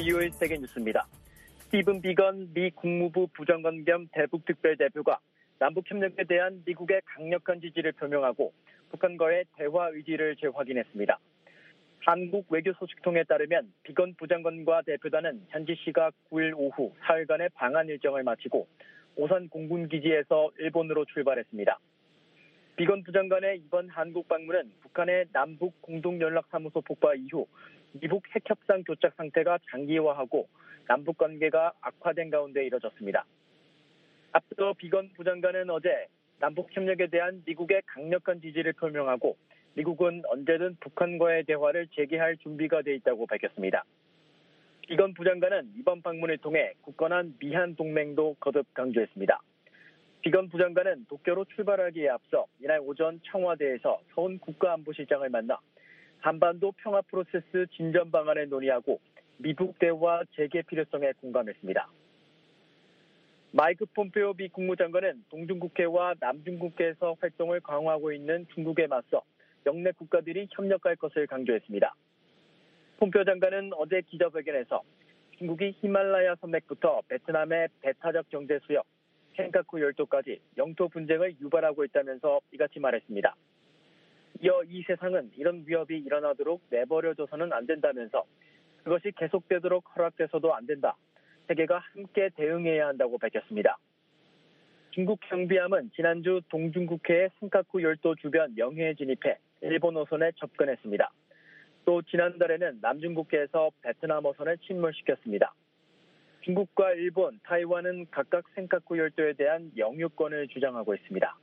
화요일 세계뉴스입니다. 스티븐 비건 미 국무부 부장관 겸 대북특별대표가 남북협력에 대한 미국의 강력한 지지를 표명하고 북한과의 대화 의지를 재확인했습니다. 한국 외교소식통에 따르면 비건 부장관과 대표단은 현지 시각 9일 오후 사흘간의 방한 일정을 마치고 오산 공군기지에서 일본으로 출발했습니다. 비건 부장관의 이번 한국 방문은 북한의 남북 공동연락사무소 폭파 이후 미북 핵협상 교착 상태가 장기화하고 남북 관계가 악화된 가운데 이뤄졌습니다. 앞서 비건 부장관은 어제 남북 협력에 대한 미국의 강력한 지지를 표명하고 미국은 언제든 북한과의 대화를 재개할 준비가 돼 있다고 밝혔습니다. 비건 부장관은 이번 방문을 통해 굳건한 미한 동맹도 거듭 강조했습니다. 비건 부장관은 도쿄로 출발하기에 앞서 이날 오전 청와대에서 서훈 국가안보실장을 만나 한반도 평화 프로세스 진전 방안을 논의하고 미북 대화 재개 필요성에 공감했습니다. 마이크 폼페오 미 국무장관은 동중국해와 남중국해에서 활동을 강화하고 있는 중국에 맞서 영내 국가들이 협력할 것을 강조했습니다. 폼페오 장관은 어제 기자회견에서 중국이 히말라야 산맥부터 베트남의 배타적 경제 수역, 센카쿠 열도까지 영토 분쟁을 유발하고 있다면서 이같이 말했습니다. 이어 이 세상은 이런 위협이 일어나도록 내버려둬서는 안 된다면서 그것이 계속되도록 허락돼서도 안 된다. 세계가 함께 대응해야 한다고 밝혔습니다. 중국 경비함은 지난주 동중국해의 센카쿠 열도 주변 영해에 진입해 일본 어선에 접근했습니다. 또 지난달에는 남중국해에서 베트남 어선을 침몰시켰습니다. 중국과 일본, 타이완은 각각 센카쿠 열도에 대한 영유권을 주장하고 있습니다.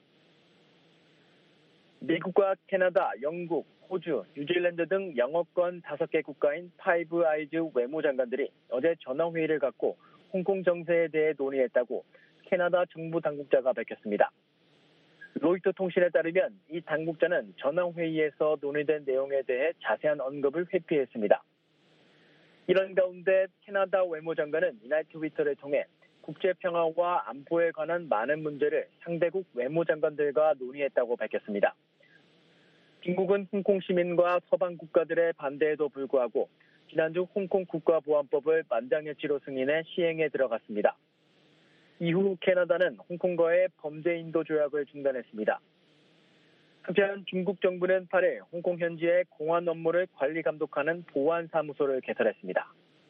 미국과 캐나다, 영국, 호주, 뉴질랜드 등 영어권 5개 국가인 파이브 아이즈 외무장관들이 어제 전화회의를 갖고 홍콩 정세에 대해 논의했다고 캐나다 정부 당국자가 밝혔습니다. 로이터 통신에 따르면 이 당국자는 전화회의에서 논의된 내용에 대해 자세한 언급을 회피했습니다. 이런 가운데 캐나다 외무장관은 이날 트위터를 통해 국제평화와 안보에 관한 많은 문제를 상대국 외무장관들과 논의했다고 밝혔습니다. 중국은 홍콩 시민과 서방 국가들의 반대에도 불구하고 지난주 홍콩 국가보안법을 만장일치로 승인해 시행에 들어갔습니다. 이후 캐나다는 홍콩과의 범죄인도 조약을 중단했습니다. 한편 중국 정부는 8일 홍콩 현지의 공안 업무를 관리 감독하는 보안사무소를 개설했습니다.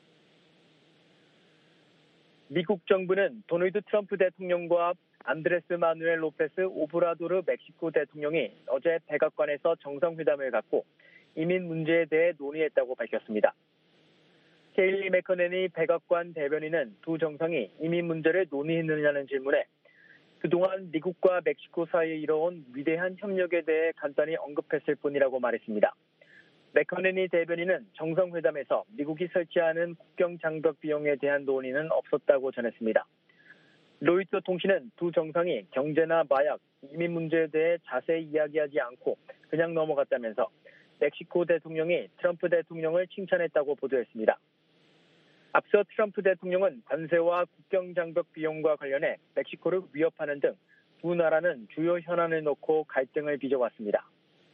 미국 정부는 도널드 트럼프 대통령과 안드레스 마누엘 로페스 오브라도르 멕시코 대통령이 어제 백악관에서 정상회담을 갖고 이민 문제에 대해 논의했다고 밝혔습니다. 케일리 맥커네니 백악관 대변인은 두 정상이 이민 문제를 논의했느냐는 질문에 그동안 미국과 멕시코 사이에 이뤄온 위대한 협력에 대해 간단히 언급했을 뿐이라고 말했습니다. 맥커네니 대변인은 정상회담에서 미국이 설치하는 국경 장벽 비용에 대한 논의는 없었다고 전했습니다. 로이터 통신은 두 정상이 경제나 마약, 이민 문제에 대해 자세히 이야기하지 않고 그냥 넘어갔다면서 멕시코 대통령이 트럼프 대통령을 칭찬했다고 보도했습니다. 앞서 트럼프 대통령은 관세와 국경 장벽 비용과 관련해 멕시코를 위협하는 등 두 나라는 주요 현안을 놓고 갈등을 빚어왔습니다.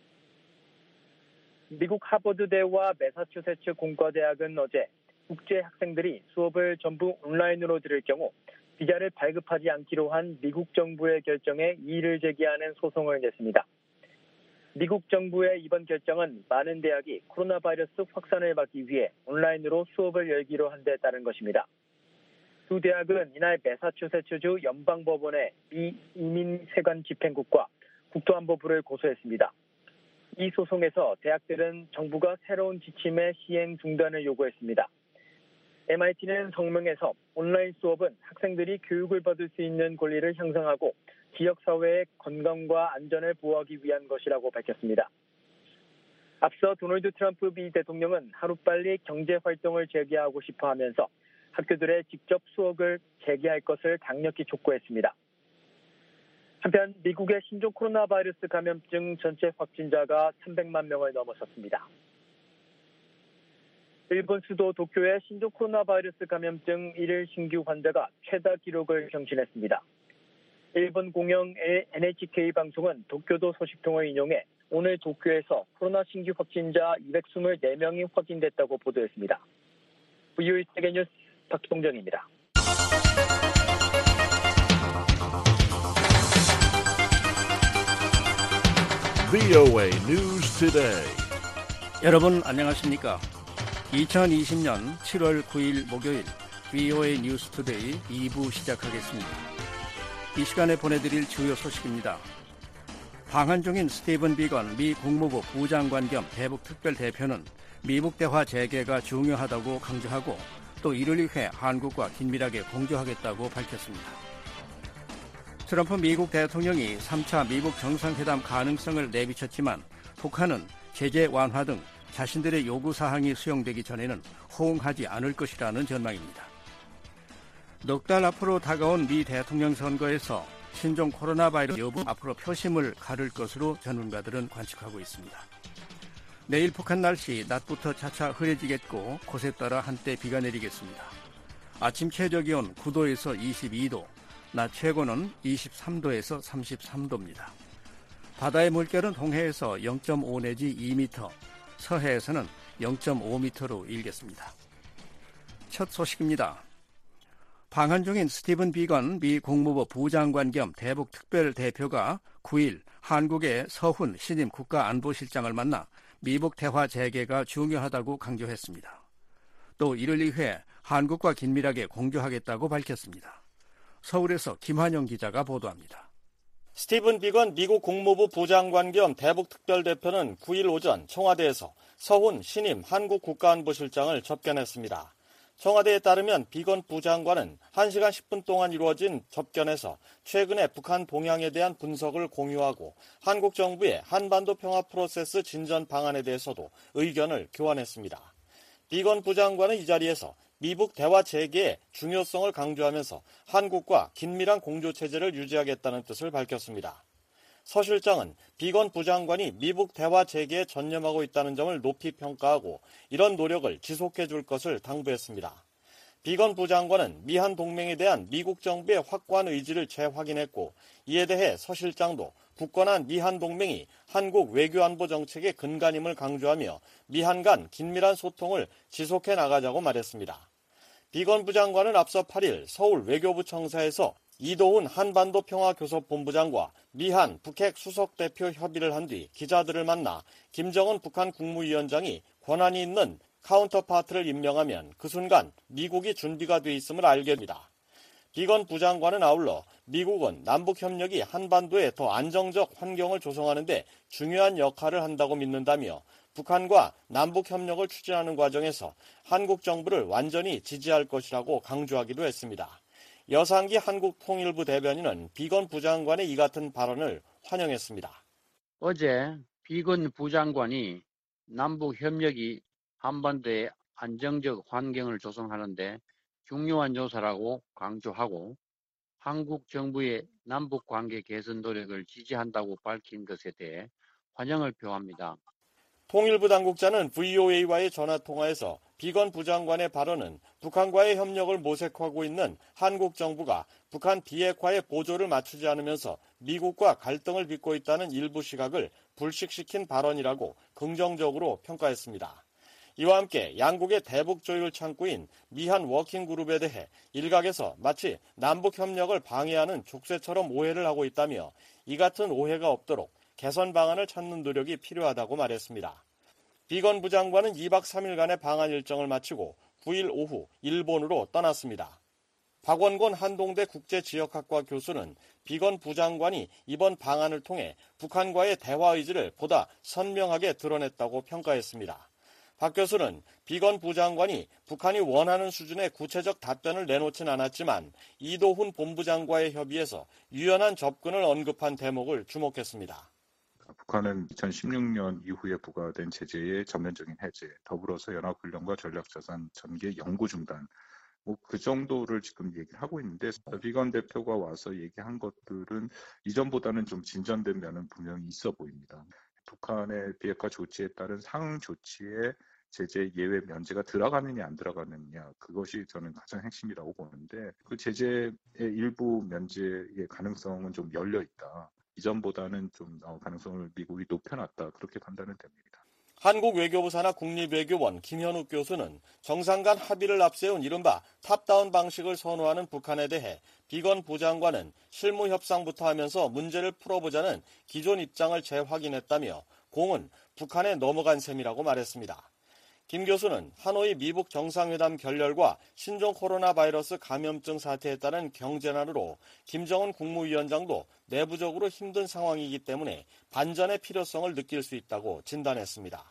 미국 하버드대와 매사추세츠 공과대학은 어제 국제 학생들이 수업을 전부 온라인으로 들을 경우 비자를 발급하지 않기로 한 미국 정부의 결정에 이의를 제기하는 소송을 냈습니다. 미국 정부의 이번 결정은 많은 대학이 코로나 바이러스 확산을 막기 위해 온라인으로 수업을 열기로 한 데 따른 것입니다. 두 대학은 이날 매사추세츠주 연방법원에 미 이민세관 집행국과 국토안보부를 고소했습니다. 이 소송에서 대학들은 정부가 새로운 지침의 시행 중단을 요구했습니다. MIT는 성명에서 온라인 수업은 학생들이 교육을 받을 수 있는 권리를 향상하고 지역사회의 건강과 안전을 보호하기 위한 것이라고 밝혔습니다. 앞서 도널드 트럼프 미 대통령은 하루빨리 경제활동을 재개하고 싶어 하면서 학교들의 직접 수업을 재개할 것을 강력히 촉구했습니다. 한편 미국의 신종 코로나 바이러스 감염증 전체 확진자가 300만 명을 넘어섰습니다. 일본 수도 도쿄의 신종 코로나 바이러스 감염증 1일 신규 환자가 최다 기록을 경신했습니다. 일본 공영 NHK 방송은 도쿄도 소식통을 인용해 오늘 도쿄에서 코로나 신규 확진자 224명이 확인됐다고 보도했습니다. VOA 세계뉴스 박동정입니다. VOA News Today. 여러분 안녕하십니까? 2020년 7월 9일 목요일 VOA 뉴스 투데이 2부 시작하겠습니다. 이 시간에 보내드릴 주요 소식입니다. 방한 중인 스티븐 비건 미 국무부 부장관 겸 대북 특별 대표는 미북 대화 재개가 중요하다고 강조하고 또 이를 위해 한국과 긴밀하게 공조하겠다고 밝혔습니다. 트럼프 미국 대통령이 3차 미국 정상회담 가능성을 내비쳤지만 북한은 제재 완화 등 자신들의 요구사항이 수용되기 전에는 호응하지 않을 것이라는 전망입니다. 넉 달 앞으로 다가온 미 대통령 선거에서 신종 코로나 바이러스 여부 앞으로 표심을 가를 것으로 전문가들은 관측하고 있습니다. 내일 북한 날씨 낮부터 차차 흐려지겠고 곳에 따라 한때 비가 내리겠습니다. 아침 최저기온 9도에서 22도, 낮 최고는 23도에서 33도입니다. 바다의 물결은 동해에서 0.5 내지 2m, 서해에서는 0.5m로 일겠습니다. 첫 소식입니다. 방한 중인 스티븐 비건 미 국무부 부장관 겸 대북 특별 대표가 9일 한국의 서훈 신임 국가안보실장을 만나 미북 대화 재개가 중요하다고 강조했습니다. 또 이를 위해 한국과 긴밀하게 공조하겠다고 밝혔습니다. 서울에서 김환영 기자가 보도합니다. 스티븐 비건 미국 국무부 부장관 겸 대북 특별대표는 9일 오전 청와대에서 서훈 신임 한국 국가안보실장을 접견했습니다. 청와대에 따르면 비건 부장관은 1시간 10분 동안 이루어진 접견에서 최근의 북한 동향에 대한 분석을 공유하고 한국 정부의 한반도 평화 프로세스 진전 방안에 대해서도 의견을 교환했습니다. 비건 부장관은 이 자리에서 미북 대화 재개의 중요성을 강조하면서 한국과 긴밀한 공조체제를 유지하겠다는 뜻을 밝혔습니다. 서 실장은 비건 부장관이 미북 대화 재개에 전념하고 있다는 점을 높이 평가하고 이런 노력을 지속해 줄 것을 당부했습니다. 비건 부장관은 미한 동맹에 대한 미국 정부의 확고한 의지를 재확인했고 이에 대해 서 실장도 굳건한 미한 동맹이 한국 외교안보 정책의 근간임을 강조하며 미한 간 긴밀한 소통을 지속해 나가자고 말했습니다. 비건 부장관은 앞서 8일 서울 외교부 청사에서 이도훈 한반도 평화교섭본부장과 미한 북핵 수석대표 협의를 한 뒤 기자들을 만나 김정은 북한 국무위원장이 권한이 있는 카운터파트를 임명하면 그 순간 미국이 준비가 돼 있음을 알게 됩니다. 비건 부장관은 아울러 미국은 남북협력이 한반도에 더 안정적 환경을 조성하는 데 중요한 역할을 한다고 믿는다며 북한과 남북협력을 추진하는 과정에서 한국 정부를 완전히 지지할 것이라고 강조하기도 했습니다. 여상기 한국통일부 대변인은 비건 부장관의 이 같은 발언을 환영했습니다. 어제 비건 부장관이 남북협력이 한반도의 안정적 환경을 조성하는 데 중요한 요소라고 강조하고 한국 정부의 남북관계 개선 노력을 지지한다고 밝힌 것에 대해 환영을 표합니다. 통일부 당국자는 VOA와의 전화통화에서 비건 부장관의 발언은 북한과의 협력을 모색하고 있는 한국 정부가 북한 비핵화에 보조를 맞추지 않으면서 미국과 갈등을 빚고 있다는 일부 시각을 불식시킨 발언이라고 긍정적으로 평가했습니다. 이와 함께 양국의 대북 조율 창구인 미한 워킹그룹에 대해 일각에서 마치 남북협력을 방해하는 족쇄처럼 오해를 하고 있다며 이 같은 오해가 없도록 개선 방안을 찾는 노력이 필요하다고 말했습니다. 비건 부장관은 2박 3일간의 방한 일정을 마치고 9일 오후 일본으로 떠났습니다. 박원곤 한동대 국제지역학과 교수는 비건 부장관이 이번 방한을 통해 북한과의 대화 의지를 보다 선명하게 드러냈다고 평가했습니다. 박 교수는 비건 부장관이 북한이 원하는 수준의 구체적 답변을 내놓진 않았지만 이도훈 본부장과의 협의에서 유연한 접근을 언급한 대목을 주목했습니다. 북한은 2016년 이후에 부과된 제재의 전면적인 해제, 더불어서 연합훈련과 전략자산 전개 영구 중단, 그 정도를 지금 얘기를 하고 있는데 비건 대표가 와서 얘기한 것들은 이전보다는 좀 진전된 면은 분명히 있어 보입니다. 북한의 비핵화 조치에 따른 상응 조치에 제재 예외 면제가 들어가느냐 안 들어가느냐 그것이 저는 가장 핵심이라고 보는데 그 제재의 일부 면제의 가능성은 좀 열려 있다. 이전보다는 좀 가능성을 미국이 높여놨다. 그렇게 판단은 됩니다. 한국 외교부 산하 국립외교원 김현욱 교수는 정상 간 합의를 앞세운 이른바 탑다운 방식을 선호하는 북한에 대해 비건 부장관은 실무 협상부터 하면서 문제를 풀어보자는 기존 입장을 재확인했다며 공은 북한에 넘어간 셈이라고 말했습니다. 김 교수는 하노이 미북 정상회담 결렬과 신종 코로나 바이러스 감염증 사태에 따른 경제난으로 김정은 국무위원장도 내부적으로 힘든 상황이기 때문에 반전의 필요성을 느낄 수 있다고 진단했습니다.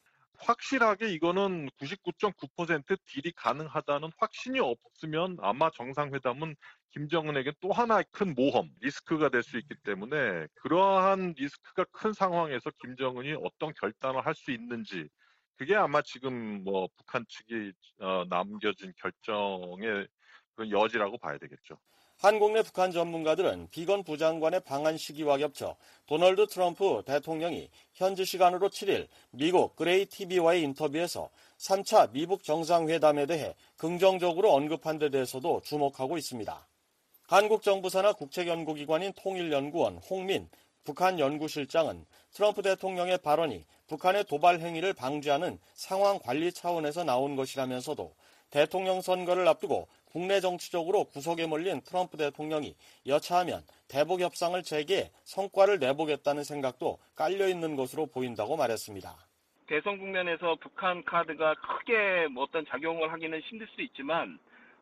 확실하게 이거는 99.9% 딜이 가능하다는 확신이 없으면 아마 정상회담은 김정은에게 또 하나의 큰 모험, 리스크가 될 수 있기 때문에 그러한 리스크가 큰 상황에서 김정은이 어떤 결단을 할 수 있는지 그게 아마 지금 북한 측이 남겨진 결정의 그런 여지라고 봐야 되겠죠. 한국 내 북한 전문가들은 비건 부장관의 방한 시기와 겹쳐 도널드 트럼프 대통령이 현지 시간으로 7일 미국 그레이 TV와의 인터뷰에서 3차 미북 정상회담에 대해 긍정적으로 언급한 데 대해서도 주목하고 있습니다. 한국 정부 산하 국책연구기관인 통일연구원 홍민 북한 연구실장은 트럼프 대통령의 발언이 북한의 도발 행위를 방지하는 상황 관리 차원에서 나온 것이라면서도 대통령 선거를 앞두고 국내 정치적으로 구석에 몰린 트럼프 대통령이 여차하면 대북 협상을 재개해 성과를 내보겠다는 생각도 깔려있는 것으로 보인다고 말했습니다. 대선 국면에서 북한 카드가 크게 어떤 작용을 하기는 힘들 수 있지만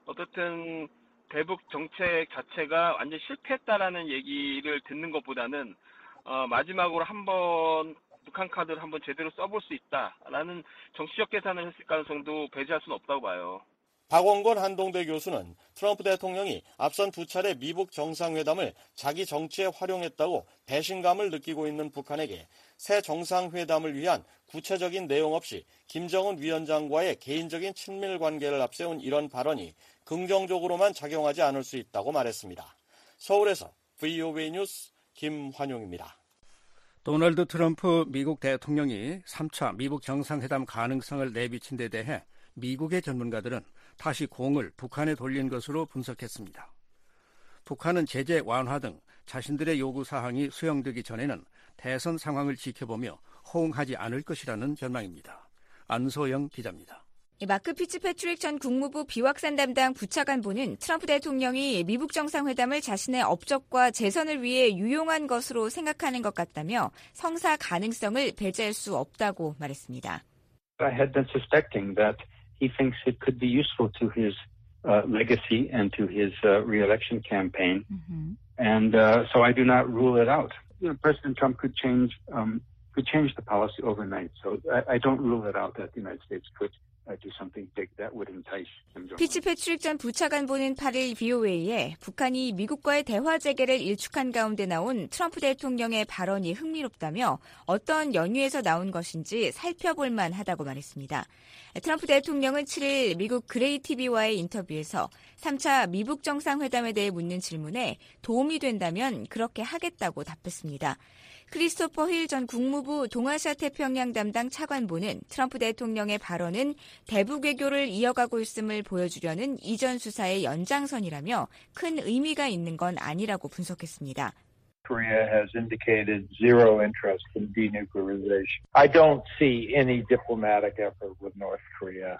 어떻든 대북 정책 자체가 완전 실패했다라는 얘기를 듣는 것보다는 마지막으로 한번 북한 카드를 한번 제대로 써볼 수 있다라는 정치적 계산을 했을 가능성도 배제할 수는 없다고 봐요. 박원권 한동대 교수는 트럼프 대통령이 앞선 두 차례 미북 정상회담을 자기 정치에 활용했다고 배신감을 느끼고 있는 북한에게 새 정상회담을 위한 구체적인 내용 없이 김정은 위원장과의 개인적인 친밀 관계를 앞세운 이런 발언이 긍정적으로만 작용하지 않을 수 있다고 말했습니다. 서울에서 VOA 뉴스 김환용입니다. 도널드 트럼프 미국 대통령이 3차 미북 정상회담 가능성을 내비친 데 대해 미국의 전문가들은 다시 공을 북한에 돌린 것으로 분석했습니다. 북한은 제재 완화 등 자신들의 요구사항이 수용되기 전에는 대선 상황을 지켜보며 호응하지 않을 것이라는 전망입니다. 안소영 기자입니다. 마크 피츠패트릭 전 국무부 비확산 담당 부차관보는 트럼프 대통령이 미북 정상회담을 자신의 업적과 재선을 위해 유용한 것으로 생각하는 것 같다며 성사 가능성을 배제할 수 없다고 말했습니다. I had been suspecting that he thinks it could be useful to his legacy and to his re-election campaign, and so I do not rule it out. President Trump could change the policy overnight, so I don't rule it out that the United States could do something big that would entice Kim Jong-un. 피츠패트릭 전 부차관보는 8일 VOA에 북한이 미국과의 대화 재개를 일축한 가운데 나온 트럼프 대통령의 발언이 흥미롭다며 어떤 연유에서 나온 것인지 살펴볼 만하다고 말했습니다. 트럼프 대통령은 7일 미국 그레이 TV와의 인터뷰에서 3차 미북 정상회담에 대해 묻는 질문에 도움이 된다면 그렇게 하겠다고 답했습니다. 크리스토퍼 힐 전 국무부 동아시아 태평양 담당 차관보는 트럼프 대통령의 발언은 대북 외교를 이어가고 있음을 보여주려는 이전 수사의 연장선이라며 큰 의미가 있는 건 아니라고 분석했습니다. Korea has indicated zero interest in denuclearization. I don't see any diplomatic effort with North Korea.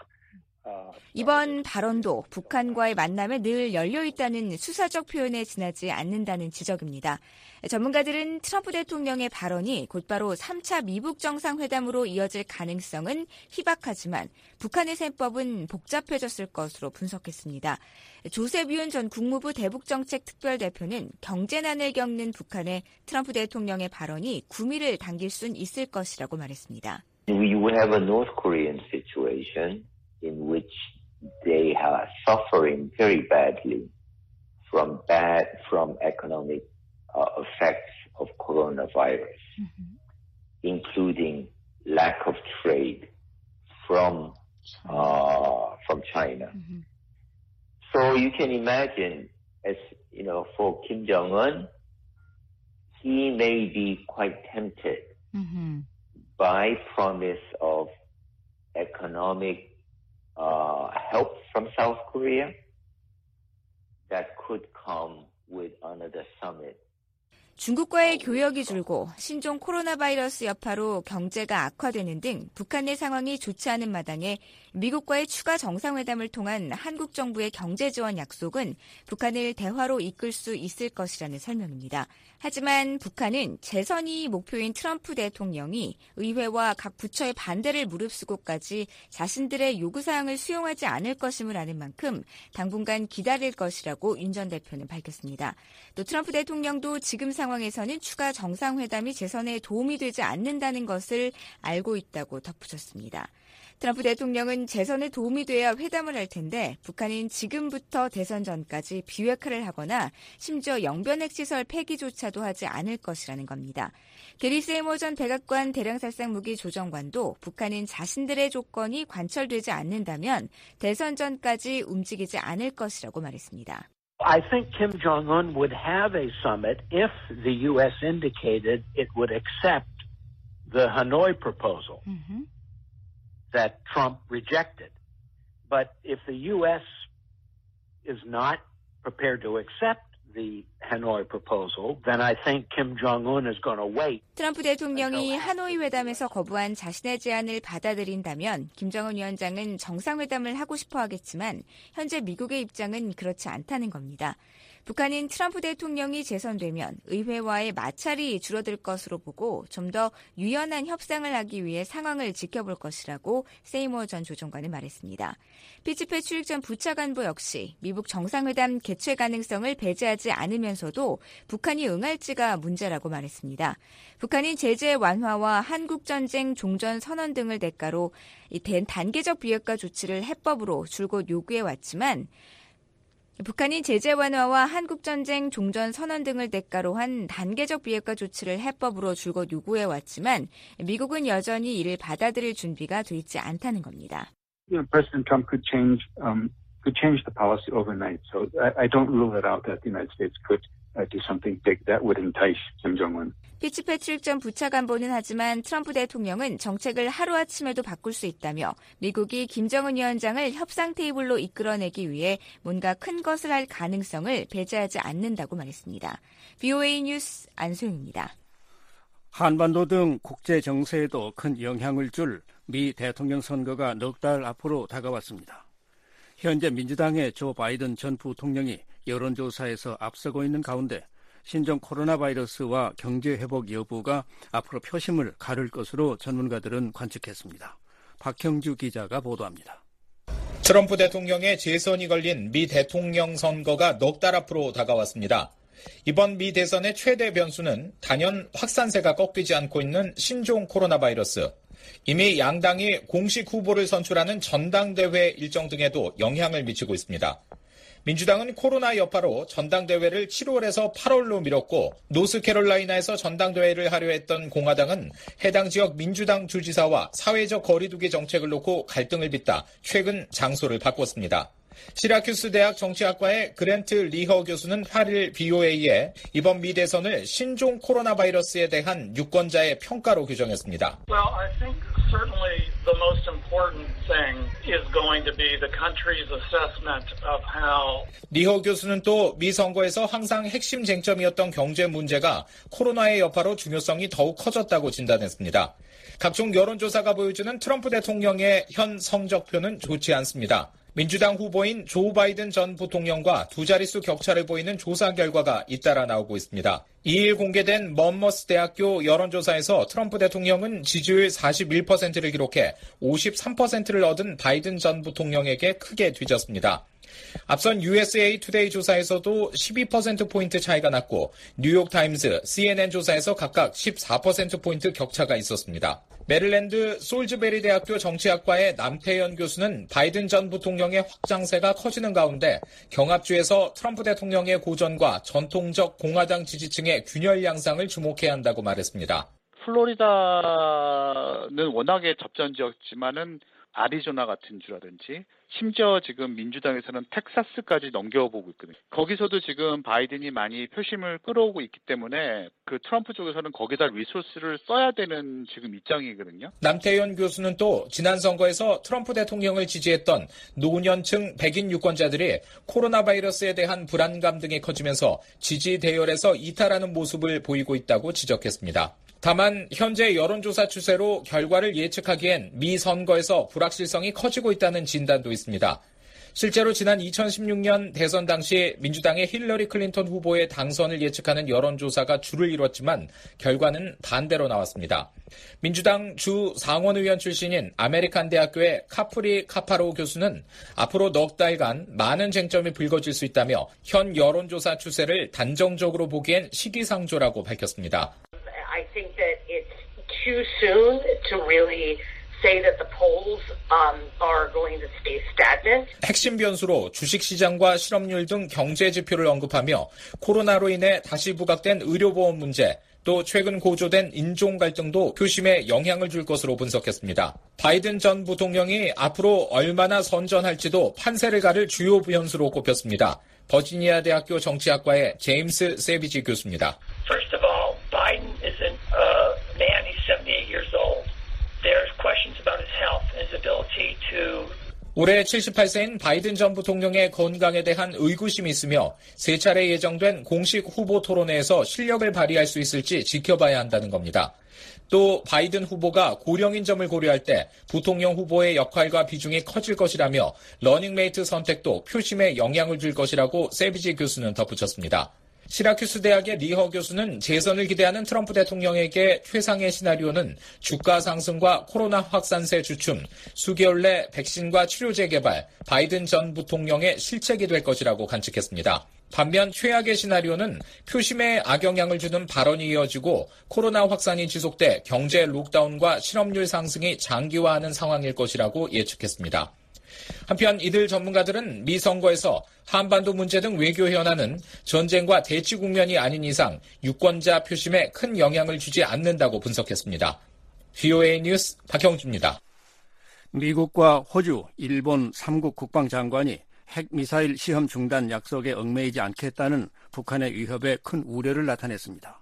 이번 발언도 북한과의 만남에 늘 열려있다는 수사적 표현에 지나지 않는다는 지적입니다. 전문가들은 트럼프 대통령의 발언이 곧바로 3차 미북 정상회담으로 이어질 가능성은 희박하지만 북한의 셈법은 복잡해졌을 것으로 분석했습니다. 조셉 유은 전 국무부 대북정책 특별대표는 경제난을 겪는 북한에 트럼프 대통령의 발언이 구미를 당길 순 있을 것이라고 말했습니다. We have a North Korean situation. In which they are suffering very badly from economic effects of coronavirus, including lack of trade from China. So you can imagine, as you know, for Kim Jong-un, he may be quite tempted by promise of economic help from South Korea that could come with another summit. 중국과의 교역이 줄고 신종 코로나 바이러스 여파로 경제가 악화되는 등 북한 내 상황이 좋지 않은 마당에 미국과의 추가 정상회담을 통한 한국 정부의 경제 지원 약속은 북한을 대화로 이끌 수 있을 것이라는 설명입니다. 하지만 북한은 재선이 목표인 트럼프 대통령이 의회와 각 부처의 반대를 무릅쓰고까지 자신들의 요구사항을 수용하지 않을 것임을 아는 만큼 당분간 기다릴 것이라고 윤 전 대표는 밝혔습니다. 또 트럼프 대통령도 지금 상황에서는 추가 정상회담이 재선에 도움이 되지 않는다는 것을 알고 있다고 덧붙였습니다. 트럼프 대통령은 재선에 도움이 돼야 회담을 할 텐데 북한은 지금부터 대선 전까지 비핵화를 하거나 심지어 영변핵시설 폐기조차도 하지 않을 것이라는 겁니다. 게리 세이머 전 백악관 대량살상 무기 조정관도 북한은 자신들의 조건이 관철되지 않는다면 대선 전까지 움직이지 않을 것이라고 말했습니다. I think Kim Jong-un would have a summit if the U.S. indicated it would accept the Hanoi proposal. That Trump rejected. But if the U.S. is not prepared to accept the Hanoi proposal, then I think Kim Jong-un is going to wait. 트럼프 대통령이 하노이 회담에서 거부한 자신의 제안을 받아들인다면 김정은 위원장은 정상회담을 하고 싶어 하겠지만 현재 미국의 입장은 그렇지 않다는 겁니다. 북한은 트럼프 대통령이 재선되면 의회와의 마찰이 줄어들 것으로 보고 좀 더 유연한 협상을 하기 위해 상황을 지켜볼 것이라고 세이머 전 조정관은 말했습니다. 피츠패 출입 전 부차관보 역시 미국 정상회담 개최 가능성을 배제하지 않으면서도 북한이 응할지가 문제라고 말했습니다. 북한은 제재 완화와 한국전쟁 종전 선언 등을 대가로 단계적 비핵화 조치를 해법으로 줄곧 요구해왔지만 북한이 제재 완화와 한국전쟁 종전 선언 등을 대가로 한 단계적 비핵화 조치를 해법으로 줄곧 요구해왔지만 미국은 여전히 이를 받아들일 준비가 돼 있지 않다는 겁니다. President Trump could change the policy overnight. So I don't rule it out that the United States could do something big that would entice Kim Jong-un. 피츠패 출입 전 부차관보는 하지만 트럼프 대통령은 정책을 하루아침에도 바꿀 수 있다며 미국이 김정은 위원장을 협상 테이블로 이끌어내기 위해 뭔가 큰 것을 할 가능성을 배제하지 않는다고 말했습니다. VOA 뉴스 안소영입니다. 한반도 등 국제 정세에도 큰 영향을 줄 미 대통령 선거가 넉 달 앞으로 다가왔습니다. 현재 민주당의 조 바이든 전 부통령이 여론조사에서 앞서고 있는 가운데 신종 코로나 바이러스와 경제 회복 여부가 앞으로 표심을 가를 것으로 전문가들은 관측했습니다. 박형주 기자가 보도합니다. 트럼프 대통령의 재선이 걸린 미 대통령 선거가 넉 달 앞으로 다가왔습니다. 이번 미 대선의 최대 변수는 단연 확산세가 꺾이지 않고 있는 신종 코로나 바이러스. 이미 양당이 공식 후보를 선출하는 전당대회 일정 등에도 영향을 미치고 있습니다. 민주당은 코로나 여파로 전당대회를 7월에서 8월로 미뤘고 노스캐롤라이나에서 전당대회를 하려 했던 공화당은 해당 지역 민주당 주지사와 사회적 거리두기 정책을 놓고 갈등을 빚다 최근 장소를 바꿨습니다. 시라큐스 대학 정치학과의 그랜트 리허 교수는 8일 BOA에 이번 미 대선을 신종 코로나 바이러스에 대한 유권자의 평가로 규정했습니다. Well, I think certainly the most important thing is going to be the country's assessment of how. 리허 교수는 또 미 선거에서 항상 핵심 쟁점이었던 경제 문제가 코로나의 여파로 중요성이 더욱 커졌다고 진단했습니다. 각종 여론조사가 보여주는 트럼프 대통령의 현 성적표는 좋지 않습니다. 민주당 후보인 조 바이든 전 부통령과 두 자릿수 격차를 보이는 조사 결과가 잇따라 나오고 있습니다. 2일 공개된 먼머스 대학교 여론조사에서 트럼프 대통령은 지지율 41%를 기록해 53%를 얻은 바이든 전 부통령에게 크게 뒤졌습니다. 앞선 USA 투데이 조사에서도 12%포인트 차이가 났고 뉴욕타임스, CNN 조사에서 각각 14%포인트 격차가 있었습니다. 메릴랜드 솔즈베리 대학교 정치학과의 남태현 교수는 바이든 전 부통령의 확장세가 커지는 가운데 경합주에서 트럼프 대통령의 고전과 전통적 공화당 지지층의 균열 양상을 주목해야 한다고 말했습니다. 플로리다는 워낙에 접전 지역지만은 아리조나 같은 주라든지 심지어 지금 민주당에서는 텍사스까지 넘겨보고 있거든요. 거기서도 지금 바이든이 많이 표심을 끌어오고 있기 때문에 그 트럼프 쪽에서는 거기다 리소스를 써야 되는 지금 입장이거든요. 남태현 교수는 또 지난 선거에서 트럼프 대통령을 지지했던 노년층 백인 유권자들이 코로나 바이러스에 대한 불안감 등이 커지면서 지지 대열에서 이탈하는 모습을 보이고 있다고 지적했습니다. 다만 현재 여론조사 추세로 결과를 예측하기엔 미 선거에서 불확실성이 커지고 있다는 진단도 있습니다. 실제로 지난 2016년 대선 당시 민주당의 힐러리 클린턴 후보의 당선을 예측하는 여론조사가 주를 이뤘지만 결과는 반대로 나왔습니다. 민주당 주 상원의원 출신인 아메리칸 대학교의 카프리 카파로 교수는 앞으로 넉 달간 많은 쟁점이 불거질 수 있다며 현 여론조사 추세를 단정적으로 보기엔 시기상조라고 밝혔습니다. I think that it's too soon to really say that the polls are going to stay stagnant. 핵심 변수로 주식시장과 실업률 등 경제 지표를 언급하며 코로나로 인해 다시 부각된 의료보험 문제, 또 최근 고조된 인종 갈등도 표심에 영향을 줄 것으로 분석했습니다. 바이든 전 부통령이 앞으로 얼마나 선전할지도 판세를 가를 주요 변수로 꼽혔습니다. 버지니아 대학교 정치학과의 제임스 세비지 교수입니다. First of all, Biden is a man. He's 78 years old. There's questions about his health and his ability to 올해 78세인 바이든 전 부통령의 건강에 대한 의구심이 있으며 세 차례 예정된 공식 후보 토론회에서 실력을 발휘할 수 있을지 지켜봐야 한다는 겁니다. 또 바이든 후보가 고령인 점을 고려할 때 부통령 후보의 역할과 비중이 커질 것이라며 러닝메이트 선택도 표심에 영향을 줄 것이라고 세비지 교수는 덧붙였습니다. 시라큐스 대학의 리허 교수는 재선을 기대하는 트럼프 대통령에게 최상의 시나리오는 주가 상승과 코로나 확산세 주춤, 수개월 내 백신과 치료제 개발, 바이든 전 부통령의 실책이 될 것이라고 관측했습니다. 반면 최악의 시나리오는 표심에 악영향을 주는 발언이 이어지고 코로나 확산이 지속돼 경제 록다운과 실업률 상승이 장기화하는 상황일 것이라고 예측했습니다. 한편 이들 전문가들은 미 선거에서 한반도 문제 등 외교 현안은 전쟁과 대치 국면이 아닌 이상 유권자 표심에 큰 영향을 주지 않는다고 분석했습니다. VOA 뉴스 박형주입니다. 미국과 호주, 일본 3국 국방장관이 핵미사일 시험 중단 약속에 얽매이지 않겠다는 북한의 위협에 큰 우려를 나타냈습니다.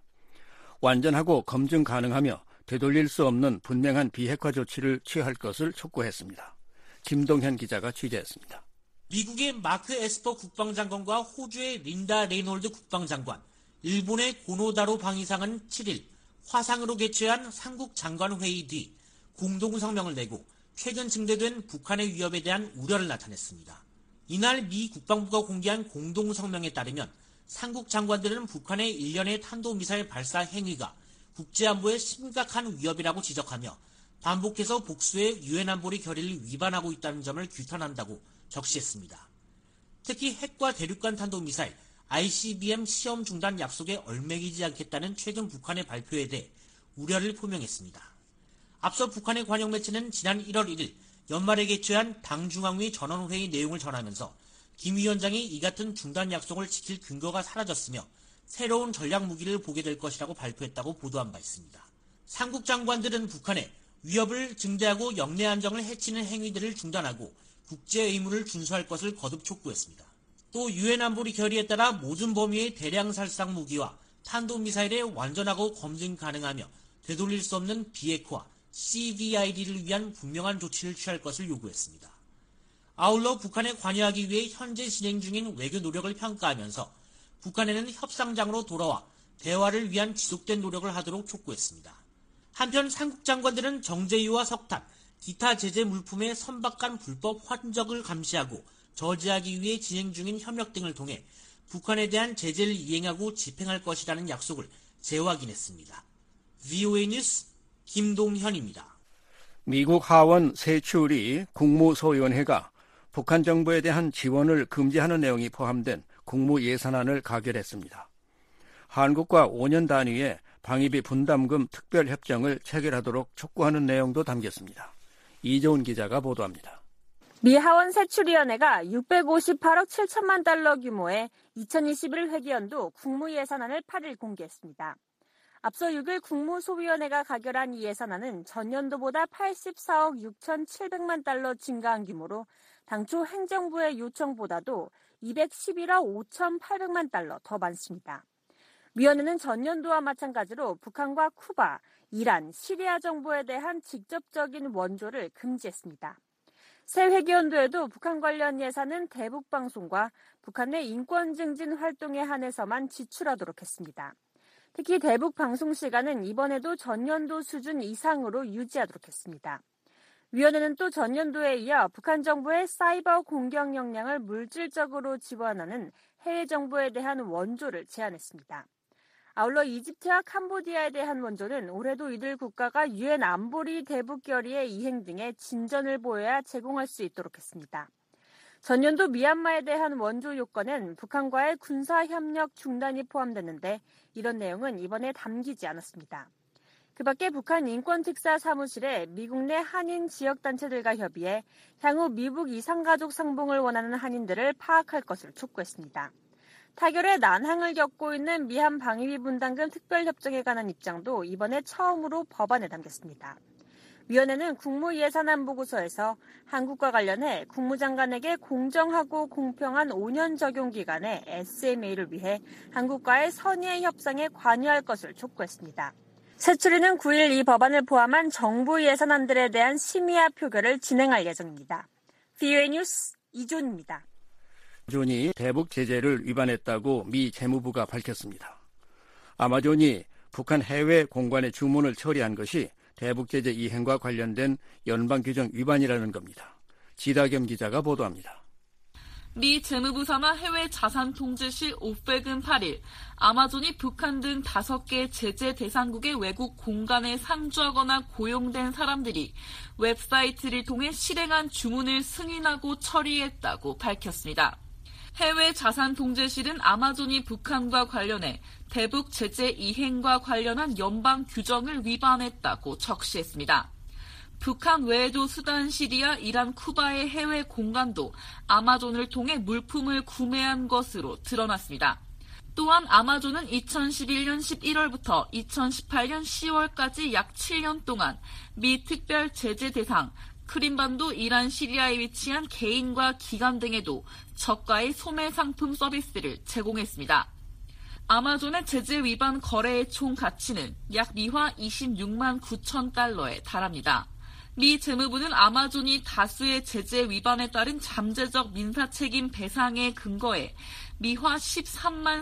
완전하고 검증 가능하며 되돌릴 수 없는 분명한 비핵화 조치를 취할 것을 촉구했습니다. 김동현 기자가 취재했습니다. 미국의 마크 에스퍼 국방장관과 호주의 린다 레이놀드 국방장관, 일본의 고노다로 방위상은 7일 화상으로 개최한 삼국 장관회의 뒤 공동성명을 내고 최근 증대된 북한의 위협에 대한 우려를 나타냈습니다. 이날 미 국방부가 공개한 공동성명에 따르면 삼국 장관들은 북한의 일련의 탄도미사일 발사 행위가 국제안보에 심각한 위협이라고 지적하며 반복해서 복수의 유엔 안보리 결의를 위반하고 있다는 점을 규탄한다고 적시했습니다. 특히 핵과 대륙간 탄도미사일 ICBM 시험 중단 약속에 얽매이지 않겠다는 최근 북한의 발표에 대해 우려를 표명했습니다. 앞서 북한의 관영 매체는 지난 1월 1일 연말에 개최한 당중앙위 전원회의 내용을 전하면서 김 위원장이 이 같은 중단 약속을 지킬 근거가 사라졌으며 새로운 전략 무기를 보게 될 것이라고 발표했다고 보도한 바 있습니다. 삼국 장관들은 북한에 위협을 증대하고 영내 안정을 해치는 행위들을 중단하고 국제 의무를 준수할 것을 거듭 촉구했습니다. 또 유엔 안보리 결의에 따라 모든 범위의 대량 살상 무기와 탄도미사일의 완전하고 검증 가능하며 되돌릴 수 없는 비핵화 CVID를 위한 분명한 조치를 취할 것을 요구했습니다. 아울러 북한에 관여하기 위해 현재 진행 중인 외교 노력을 평가하면서 북한에는 협상장으로 돌아와 대화를 위한 지속된 노력을 하도록 촉구했습니다. 한편 삼국 장관들은 정제유와 석탄, 기타 제재 물품의 선박간 불법 환적을 감시하고 저지하기 위해 진행 중인 협력 등을 통해 북한에 대한 제재를 이행하고 집행할 것이라는 약속을 재확인했습니다. VOA 뉴스 김동현입니다. 미국 하원 세출위 국무소위원회가 북한 정부에 대한 지원을 금지하는 내용이 포함된 국무예산안을 가결했습니다. 한국과 5년 단위의 방위비 분담금 특별협정을 체결하도록 촉구하는 내용도 담겼습니다. 이재훈 기자가 보도합니다. 미 하원 세출위원회가 658억 7천만 달러 규모의 2021 회계연도 국무예산안을 8일 공개했습니다. 앞서 6일 국무소비위원회가 가결한 이 예산안은 전년도보다 84억 6,700만 달러 증가한 규모로 당초 행정부의 요청보다도 211억 5,800만 달러 더 많습니다. 위원회는 전년도와 마찬가지로 북한과 쿠바, 이란, 시리아 정부에 대한 직접적인 원조를 금지했습니다. 새 회기연도에도 북한 관련 예산은 대북방송과 북한 내 인권 증진 활동에 한해서만 지출하도록 했습니다. 특히 대북방송 시간은 이번에도 전년도 수준 이상으로 유지하도록 했습니다. 위원회는 또 전년도에 이어 북한 정부의 사이버 공격 역량을 물질적으로 지원하는 해외 정부에 대한 원조를 제안했습니다. 아울러 이집트와 캄보디아에 대한 원조는 올해도 이들 국가가 유엔 안보리 대북 결의의 이행 등의 진전을 보여야 제공할 수 있도록 했습니다. 전년도 미얀마에 대한 원조 요건엔 북한과의 군사협력 중단이 포함됐는데 이런 내용은 이번에 담기지 않았습니다. 그 밖에 북한 인권특사 사무실에 미국 내 한인 지역단체들과 협의해 향후 미국 이산가족 상봉을 원하는 한인들을 파악할 것을 촉구했습니다. 타결의 난항을 겪고 있는 미한 방위비 분담금 특별협정에 관한 입장도 이번에 처음으로 법안에 담겼습니다. 위원회는 국무예산안 보고서에서 한국과 관련해 국무장관에게 공정하고 공평한 5년 적용 기간의 SMA를 위해 한국과의 선의의 협상에 관여할 것을 촉구했습니다. 새추리는 9일 이 법안을 포함한 정부 예산안들에 대한 심의와 표결을 진행할 예정입니다. VOA 뉴스 이존입니다. 아마존이 대북 제재를 위반했다고 미 재무부가 밝혔습니다. 아마존이 북한 해외 공관의 주문을 처리한 것이 대북 제재 이행과 관련된 연방 규정 위반이라는 겁니다. 지다겸 기자가 보도합니다. 미 재무부 산하 해외 자산 통제실 오펙은 8일 아마존이 북한 등 5개 제재 대상국의 외국 공간에 상주하거나 고용된 사람들이 웹사이트를 통해 실행한 주문을 승인하고 처리했다고 밝혔습니다. 해외 자산 통제실은 아마존이 북한과 관련해 대북 제재 이행과 관련한 연방 규정을 위반했다고 적시했습니다. 북한 외에도 수단, 시리아, 이란, 쿠바의 해외 공간도 아마존을 통해 물품을 구매한 것으로 드러났습니다. 또한 아마존은 2011년 11월부터 2018년 10월까지 약 7년 동안 미 특별 제재 대상 크림반도, 이란, 시리아에 위치한 개인과 기관 등에도 저가의 소매 상품 서비스를 제공했습니다. 아마존의 제재 위반 거래의 총 가치는 약 미화 26만 9천 달러에 달합니다. 미 재무부는 아마존이 다수의 제재 위반에 따른 잠재적 민사책임 배상에 근거해 미화 13만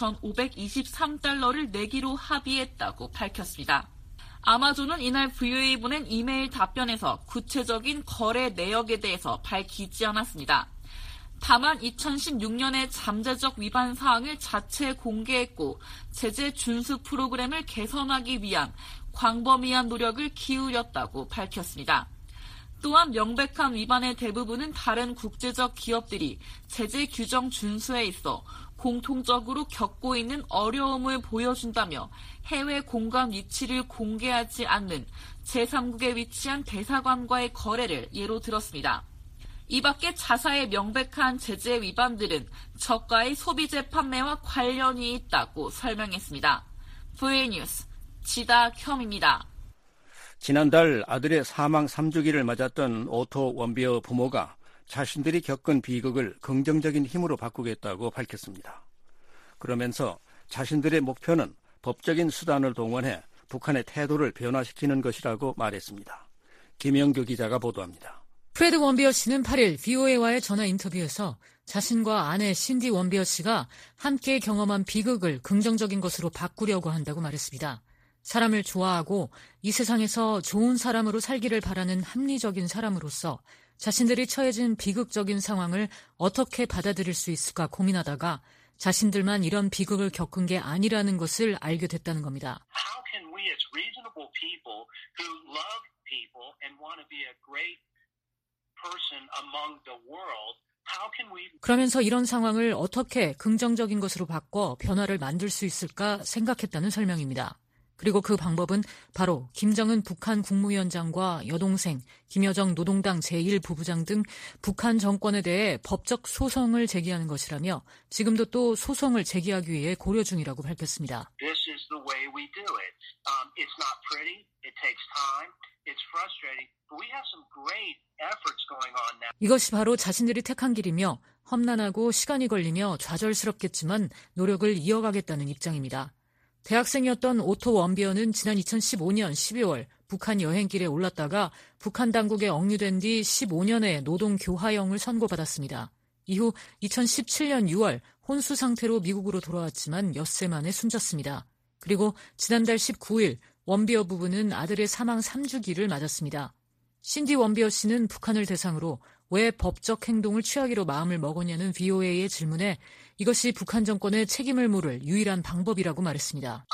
4,523달러를 내기로 합의했다고 밝혔습니다. 아마존은 이날 VOA에 보낸 이메일 답변에서 구체적인 거래 내역에 대해서 밝히지 않았습니다. 다만 2016년에 잠재적 위반 사항을 자체 공개했고 제재 준수 프로그램을 개선하기 위한 광범위한 노력을 기울였다고 밝혔습니다. 또한 명백한 위반의 대부분은 다른 국제적 기업들이 제재 규정 준수에 있어 공통적으로 겪고 있는 어려움을 보여준다며 해외 공간 위치를 공개하지 않는 제3국에 위치한 대사관과의 거래를 예로 들었습니다. 이 밖에 자사의 명백한 제재 위반들은 저가의 소비재 판매와 관련이 있다고 설명했습니다. VOA 뉴스 지다겸입니다. 지난달 아들의 사망 3주기를 맞았던 오토 원비어 부모가 자신들이 겪은 비극을 긍정적인 힘으로 바꾸겠다고 밝혔습니다. 그러면서 자신들의 목표는 법적인 수단을 동원해 북한의 태도를 변화시키는 것이라고 말했습니다. 김영규 기자가 보도합니다. 프레드 원비어 씨는 8일 VOA와의 전화 인터뷰에서 자신과 아내 신디 원비어 씨가 함께 경험한 비극을 긍정적인 것으로 바꾸려고 한다고 말했습니다. 사람을 좋아하고 이 세상에서 좋은 사람으로 살기를 바라는 합리적인 사람으로서 자신들이 처해진 비극적인 상황을 어떻게 받아들일 수 있을까 고민하다가 자신들만 이런 비극을 겪은 게 아니라는 것을 알게 됐다는 겁니다. How can we as reasonable people who love people and want to be a great person among the world, how can we... 그러면서 이런 상황을 어떻게 긍정적인 것으로 바꿔 변화를 만들 수 있을까 생각했다는 설명입니다. 그리고 그 방법은 바로 김정은 북한 국무위원장과 여동생 김여정 노동당 제1부부장 등 북한 정권에 대해 법적 소송을 제기하는 것이라며 지금도 또 소송을 제기하기 위해 고려 중이라고 밝혔습니다. This is the way we do it. It's not pretty. It takes time. It's frustrating. But we have some great efforts going on now. 이것이 바로 자신들이 택한 길이며 험난하고 시간이 걸리며 좌절스럽겠지만 노력을 이어가겠다는 입장입니다. 대학생이었던 오토 원비어는 지난 2015년 12월 북한 여행길에 올랐다가 북한 당국에 억류된 뒤 15년의 노동 교화형을 선고받았습니다. 이후 2017년 6월 혼수 상태로 미국으로 돌아왔지만 엿새 만에 숨졌습니다. 그리고 지난달 19일 원비어 부부는 아들의 사망 3주기를 맞았습니다. 신디 원비어 씨는 북한을 대상으로 왜 법적 행동을 취하기로 마음을 먹었냐는 VOA의 질문에 이것이 북한 정권의 책임을 물을 유일한 방법이라고 말했습니다.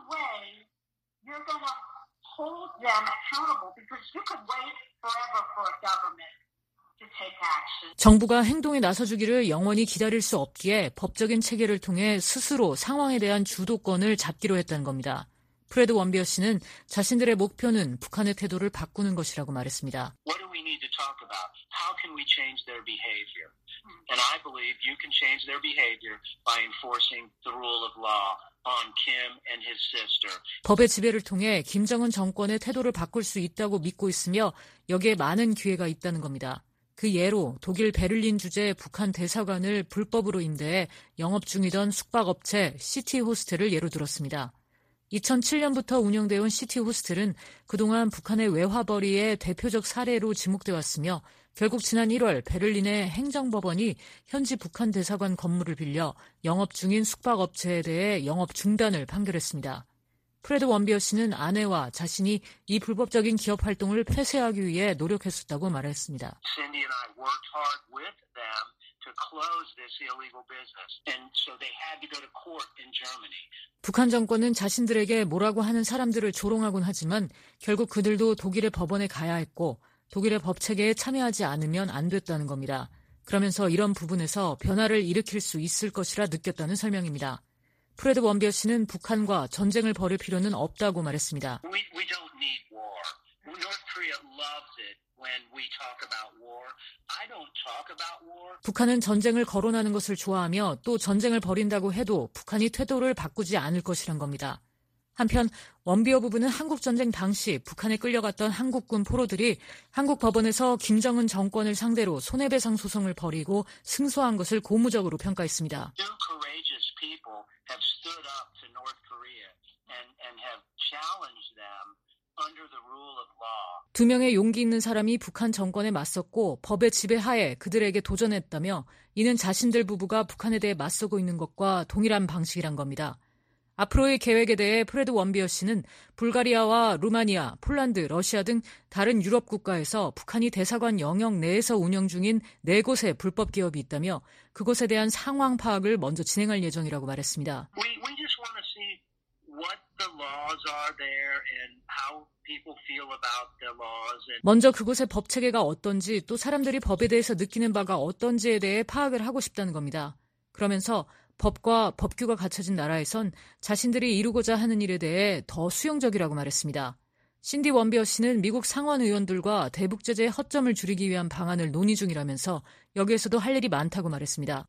정부가 행동에 나서주기를 영원히 기다릴 수 없기에 법적인 체계를 통해 스스로 상황에 대한 주도권을 잡기로 했다는 겁니다. 프레드 원비어 씨는 자신들의 목표는 북한의 태도를 바꾸는 것이라고 말했습니다. What do we need to talk about? How can we change their behavior? And I believe you can change their behavior by enforcing the rule of law on Kim and his sister. 법의 지배를 통해 김정은 정권의 태도를 바꿀 수 있다고 믿고 있으며 여기에 많은 기회가 있다는 겁니다. 그 예로 독일 베를린 주재 북한 대사관을 불법으로 임대해 영업 중이던 숙박업체 시티호스텔을 예로 들었습니다. 2007년부터 운영되어 온 시티호스텔은 그동안 북한의 외화벌이의 대표적 사례로 지목돼 왔으며 결국 지난 1월 베를린의 행정법원이 현지 북한 대사관 건물을 빌려 영업 중인 숙박업체에 대해 영업 중단을 판결했습니다. 프레드 원비어 씨는 아내와 자신이 이 불법적인 기업 활동을 폐쇄하기 위해 노력했었다고 말했습니다. Cindy and I worked hard with them to close this illegal business. And so they had to go to court in Germany. 북한 정권은 자신들에게 뭐라고 하는 사람들을 조롱하곤 하지만 결국 그들도 독일의 법원에 가야 했고 독일의 법체계에 참여하지 않으면 안 됐다는 겁니다. 그러면서 이런 부분에서 변화를 일으킬 수 있을 것이라 느꼈다는 설명입니다. 프레드 원비어 씨는 북한과 전쟁을 벌일 필요는 없다고 말했습니다. We don't need war. North Korea loves it when we talk about war. I don't talk about war. 북한은 전쟁을 거론하는 것을 좋아하며 또 전쟁을 벌인다고 해도 북한이 태도를 바꾸지 않을 것이란 겁니다. 한편 원비어 부부는 한국전쟁 당시 북한에 끌려갔던 한국군 포로들이 한국 법원에서 김정은 정권을 상대로 손해배상 소송을 벌이고 승소한 것을 고무적으로 평가했습니다. Two courageous people have stood up to North Korea and have challenged them under the rule of law. 두 명의 용기 있는 사람이 북한 정권에 맞섰고 법의 지배하에 그들에게 도전했다며 이는 자신들 부부가 북한에 대해 맞서고 있는 것과 동일한 방식이란 겁니다. 앞으로의 계획에 대해 프레드 원비어 씨는 불가리아와 루마니아, 폴란드, 러시아 등 다른 유럽 국가에서 북한이 대사관 영역 내에서 운영 중인 4곳의 불법 기업이 있다며 그곳에 대한 상황 파악을 먼저 진행할 예정이라고 말했습니다. We just want to see what the laws are there and how people feel about the laws. 먼저 그곳의 법 체계가 어떤지 또 사람들이 법에 대해서 느끼는 바가 어떤지에 대해 파악을 하고 싶다는 겁니다. 그러면서 법과 법규가 갖춰진 나라에선 자신들이 이루고자 하는 일에 대해 더 수용적이라고 말했습니다. 신디 원비어 씨는 미국 상원 의원들과 대북 제재의 허점을 줄이기 위한 방안을 논의 중이라면서 여기에서도 할 일이 많다고 말했습니다.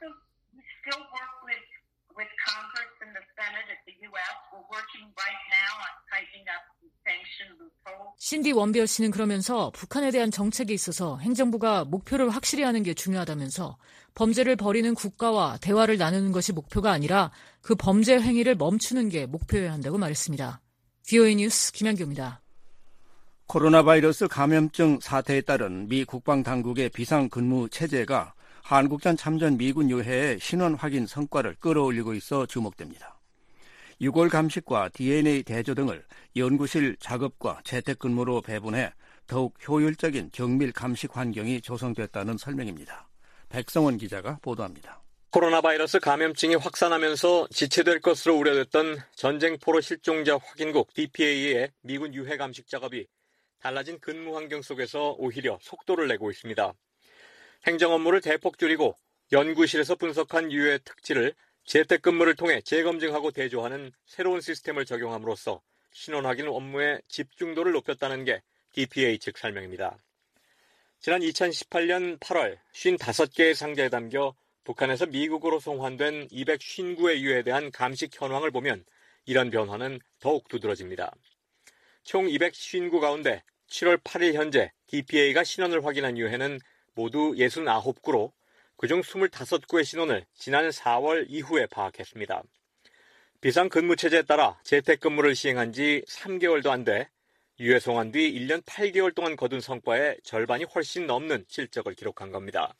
신디 원비어 씨는 그러면서 북한에 대한 정책에 있어서 행정부가 목표를 확실히 하는 게 중요하다면서 범죄를 벌이는 국가와 대화를 나누는 것이 목표가 아니라 그 범죄 행위를 멈추는 게 목표여야 한다고 말했습니다. VOA 뉴스 김양규입니다. 코로나 바이러스 감염증 사태에 따른 미 국방당국의 비상근무 체제가 한국전 참전 미군 유해의 신원 확인 성과를 끌어올리고 있어 주목됩니다. 유골 감식과 DNA 대조 등을 연구실 작업과 재택근무로 배분해 더욱 효율적인 정밀 감식 환경이 조성됐다는 설명입니다. 백성원 기자가 보도합니다. 코로나 바이러스 감염증이 확산하면서 지체될 것으로 우려됐던 전쟁포로 실종자 확인국 DPA의 미군 유해 감식 작업이 달라진 근무 환경 속에서 오히려 속도를 내고 있습니다. 행정 업무를 대폭 줄이고 연구실에서 분석한 유해 특질을 재택근무를 통해 재검증하고 대조하는 새로운 시스템을 적용함으로써 신원 확인 업무의 집중도를 높였다는 게 DPA 측 설명입니다. 지난 2018년 8월 55개의 상자에 담겨 북한에서 미국으로 송환된 259의 유해에 대한 감식 현황을 보면 이런 변화는 더욱 두드러집니다. 총 259 가운데 7월 8일 현재 DPA가 신원을 확인한 유해는 모두 69구로 그중 25구의 신원을 지난 4월 이후에 파악했습니다. 비상근무체제에 따라 재택근무를 시행한 지 3개월도 안 돼 유해 송환 뒤 1년 8개월 동안 거둔 성과의 절반이 훨씬 넘는 실적을 기록한 겁니다.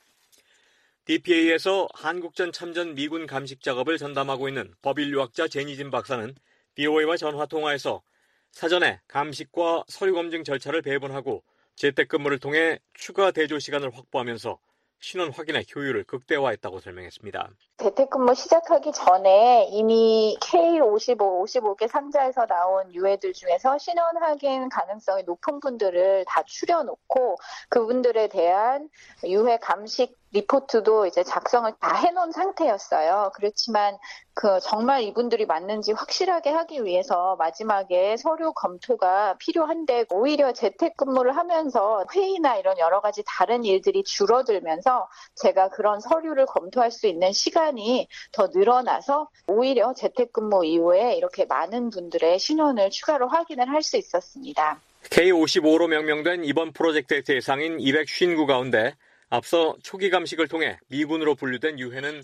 DPA에서 한국전 참전 미군 감식 작업을 전담하고 있는 법인류학자 제니진 박사는 BOA와 전화통화에서 사전에 감식과 서류 검증 절차를 배분하고 재택근무를 통해 추가 대조 시간을 확보하면서 신원 확인의 효율을 극대화했다고 설명했습니다. 재택근무 시작하기 전에 이미 K55, 55개 상자에서 나온 유해들 중에서 신원 확인 가능성이 높은 분들을 다 추려놓고 그분들에 대한 유해 감식 리포트도 이제 작성을 다 해놓은 상태였어요. 그렇지만 정말 이분들이 맞는지 확실하게 하기 위해서 마지막에 서류 검토가 필요한데 오히려 재택근무를 하면서 회의나 이런 여러 가지 다른 일들이 줄어들면서 제가 그런 서류를 검토할 수 있는 시간이 더 늘어나서 오히려 재택근무 이후에 이렇게 많은 분들의 신원을 추가로 확인을 할 수 있었습니다. K55로 명명된 이번 프로젝트의 대상인 259 가운데 앞서 초기 감식을 통해 미군으로 분류된 유해는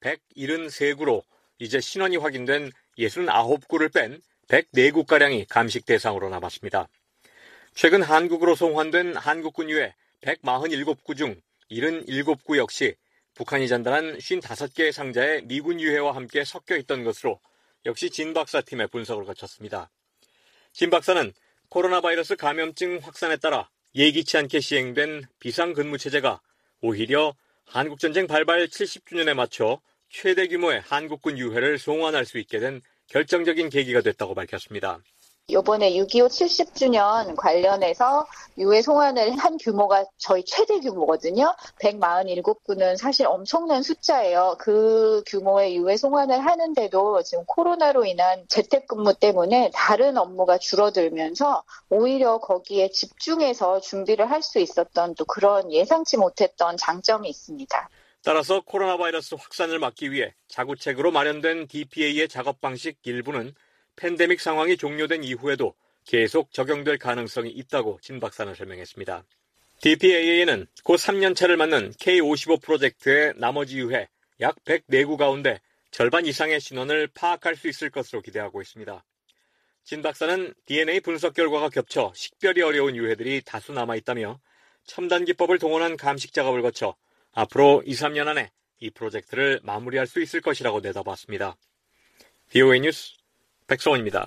173구로 이제 신원이 확인된 69구를 뺀 104구가량이 감식 대상으로 남았습니다. 최근 한국으로 송환된 한국군 유해 147구 중 77구 역시 북한이 전달한 55개의 상자에 미군 유해와 함께 섞여 있던 것으로 역시 진 박사 팀의 분석을 거쳤습니다. 진 박사는 코로나 바이러스 감염증 확산에 따라 예기치 않게 시행된 비상근무체제가 오히려 한국전쟁 발발 70주년에 맞춰 최대 규모의 한국군 유해를 송환할 수 있게 된 결정적인 계기가 됐다고 밝혔습니다. 이번에 6.25 70주년 관련해서 유해 송환을 한 규모가 저희 최대 규모거든요. 147구는 사실 엄청난 숫자예요. 그 규모의 유해 송환을 하는데도 지금 코로나로 인한 재택근무 때문에 다른 업무가 줄어들면서 오히려 거기에 집중해서 준비를 할 수 있었던 또 그런 예상치 못했던 장점이 있습니다. 따라서 코로나 바이러스 확산을 막기 위해 자구책으로 마련된 DPA의 작업 방식 일부는 팬데믹 상황이 종료된 이후에도 계속 적용될 가능성이 있다고 진 박사는 설명했습니다. DPA에는 곧 3년차를 맞는 K55 프로젝트의 나머지 유해 약 104구 가운데 절반 이상의 신원을 파악할 수 있을 것으로 기대하고 있습니다. 진 박사는 DNA 분석 결과가 겹쳐 식별이 어려운 유해들이 다수 남아있다며 첨단 기법을 동원한 감식 작업을 거쳐 앞으로 2, 3년 안에 이 프로젝트를 마무리할 수 있을 것이라고 내다봤습니다. BOA 뉴스 백성원입니다.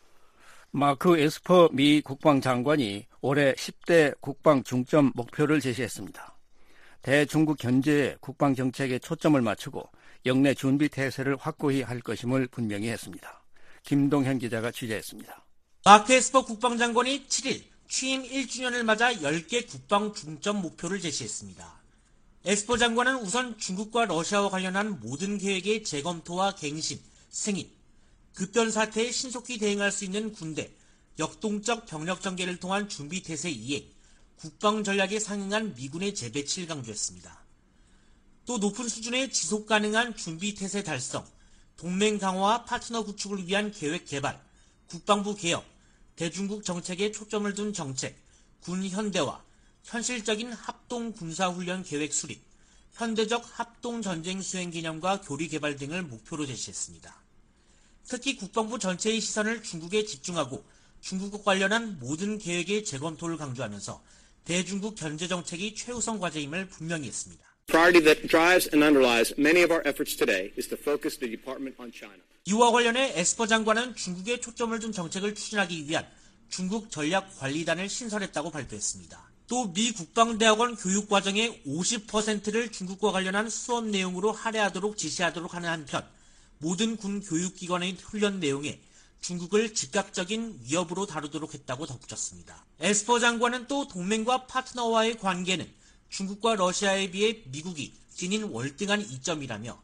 마크 에스퍼 미 국방장관이 올해 10대 국방 중점 목표를 제시했습니다. 대중국 견제에 국방정책에 초점을 맞추고 영내 준비 태세를 확고히 할 것임을 분명히 했습니다. 김동현 기자가 취재했습니다. 마크 에스퍼 국방장관이 7일 취임 1주년을 맞아 10개 국방 중점 목표를 제시했습니다. 에스퍼 장관은 우선 중국과 러시아와 관련한 모든 계획의 재검토와 갱신, 승인, 급변 사태에 신속히 대응할 수 있는 군대, 역동적 병력 전개를 통한 준비 태세 이행, 국방 전략에 상응한 미군의 재배치를 강조했습니다. 또 높은 수준의 지속 가능한 준비 태세 달성, 동맹 강화와 파트너 구축을 위한 계획 개발, 국방부 개혁, 대중국 정책에 초점을 둔 정책, 군 현대화, 현실적인 합동 군사훈련 계획 수립, 현대적 합동 전쟁 수행 개념과 교리 개발 등을 목표로 제시했습니다. 특히 국방부 전체의 시선을 중국에 집중하고 중국과 관련한 모든 계획의 재검토를 강조하면서 대중국 견제 정책이 최우선 과제임을 분명히 했습니다. Priority that drives and underlies many of our efforts today is to focus the department on China. 이와 관련해 에스퍼 장관은 중국에 초점을 둔 정책을 추진하기 위한 중국 전략관리단을 신설했다고 발표했습니다. 또 미 국방대학원 교육과정의 50%를 중국과 관련한 수업 내용으로 할애하도록 지시하도록 하는 한편 모든 군 교육기관의 훈련 내용에 중국을 즉각적인 위협으로 다루도록 했다고 덧붙였습니다. 에스퍼 장관은 또 동맹과 파트너와의 관계는 중국과 러시아에 비해 미국이 지닌 월등한 이점이라며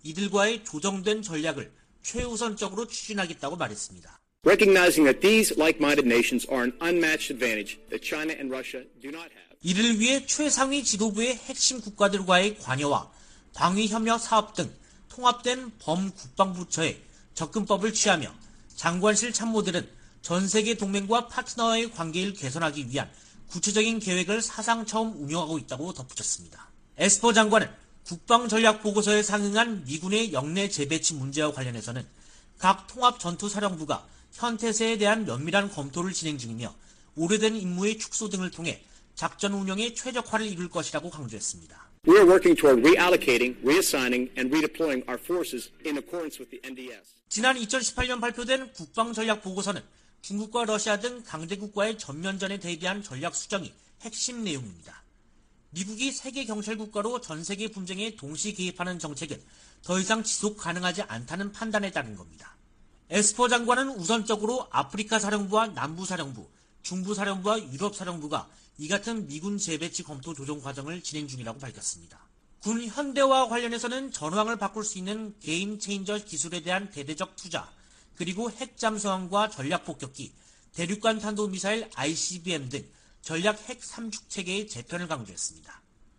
이들과의 조정된 전략을 최우선적으로 추진하겠다고 말했습니다. Recognizing that these like-minded nations are an unmatched advantage that China and Russia do not have. 이를 위해 최상위 지도부의 핵심 국가들과의 관여와 방위협력 사업 등 통합된 범국방부처의 접근법을 취하며 장관실 참모들은 전 세계 동맹과 파트너와의 관계를 개선하기 위한 구체적인 계획을 사상 처음 운영하고 있다고 덧붙였습니다. 에스퍼 장관은 국방전략보고서에 상응한 미군의 영내 재배치 문제와 관련해서는 각 통합전투사령부가 현태세에 대한 면밀한 검토를 진행 중이며 오래된 임무의 축소 등을 통해 작전 운영에 최적화를 이룰 것이라고 강조했습니다. We are working toward reallocating, reassigning, and redeploying our forces in accordance with the NDS. 지난 2018년 발표된 국방전략보고서는 중국과 러시아 등 강대국과의 전면전에 대비한 전략 수정이 핵심 내용입니다. 미국이 세계 경찰국가로 전 세계 분쟁에 동시 개입하는 정책은 더 이상 지속 가능하지 않다는 판단에 따른 겁니다. 에스퍼 장관은 우선적으로 아프리카 사령부와 남부 사령부, 중부 사령부와 유럽 사령부가 이 같은 미군 재배치 검토 조정 과정을 진행 중이라고 밝혔습니다. 군 현대화 관련해서는 전황을 바꿀 수 있는 게임 체인저 기술에 대한 대대적 투자, 그리고 핵 잠수함과 전략 폭격기, 대륙간 탄도미사일 ICBM 등 전략 핵 삼축 체계의 재편을 강조했습니다.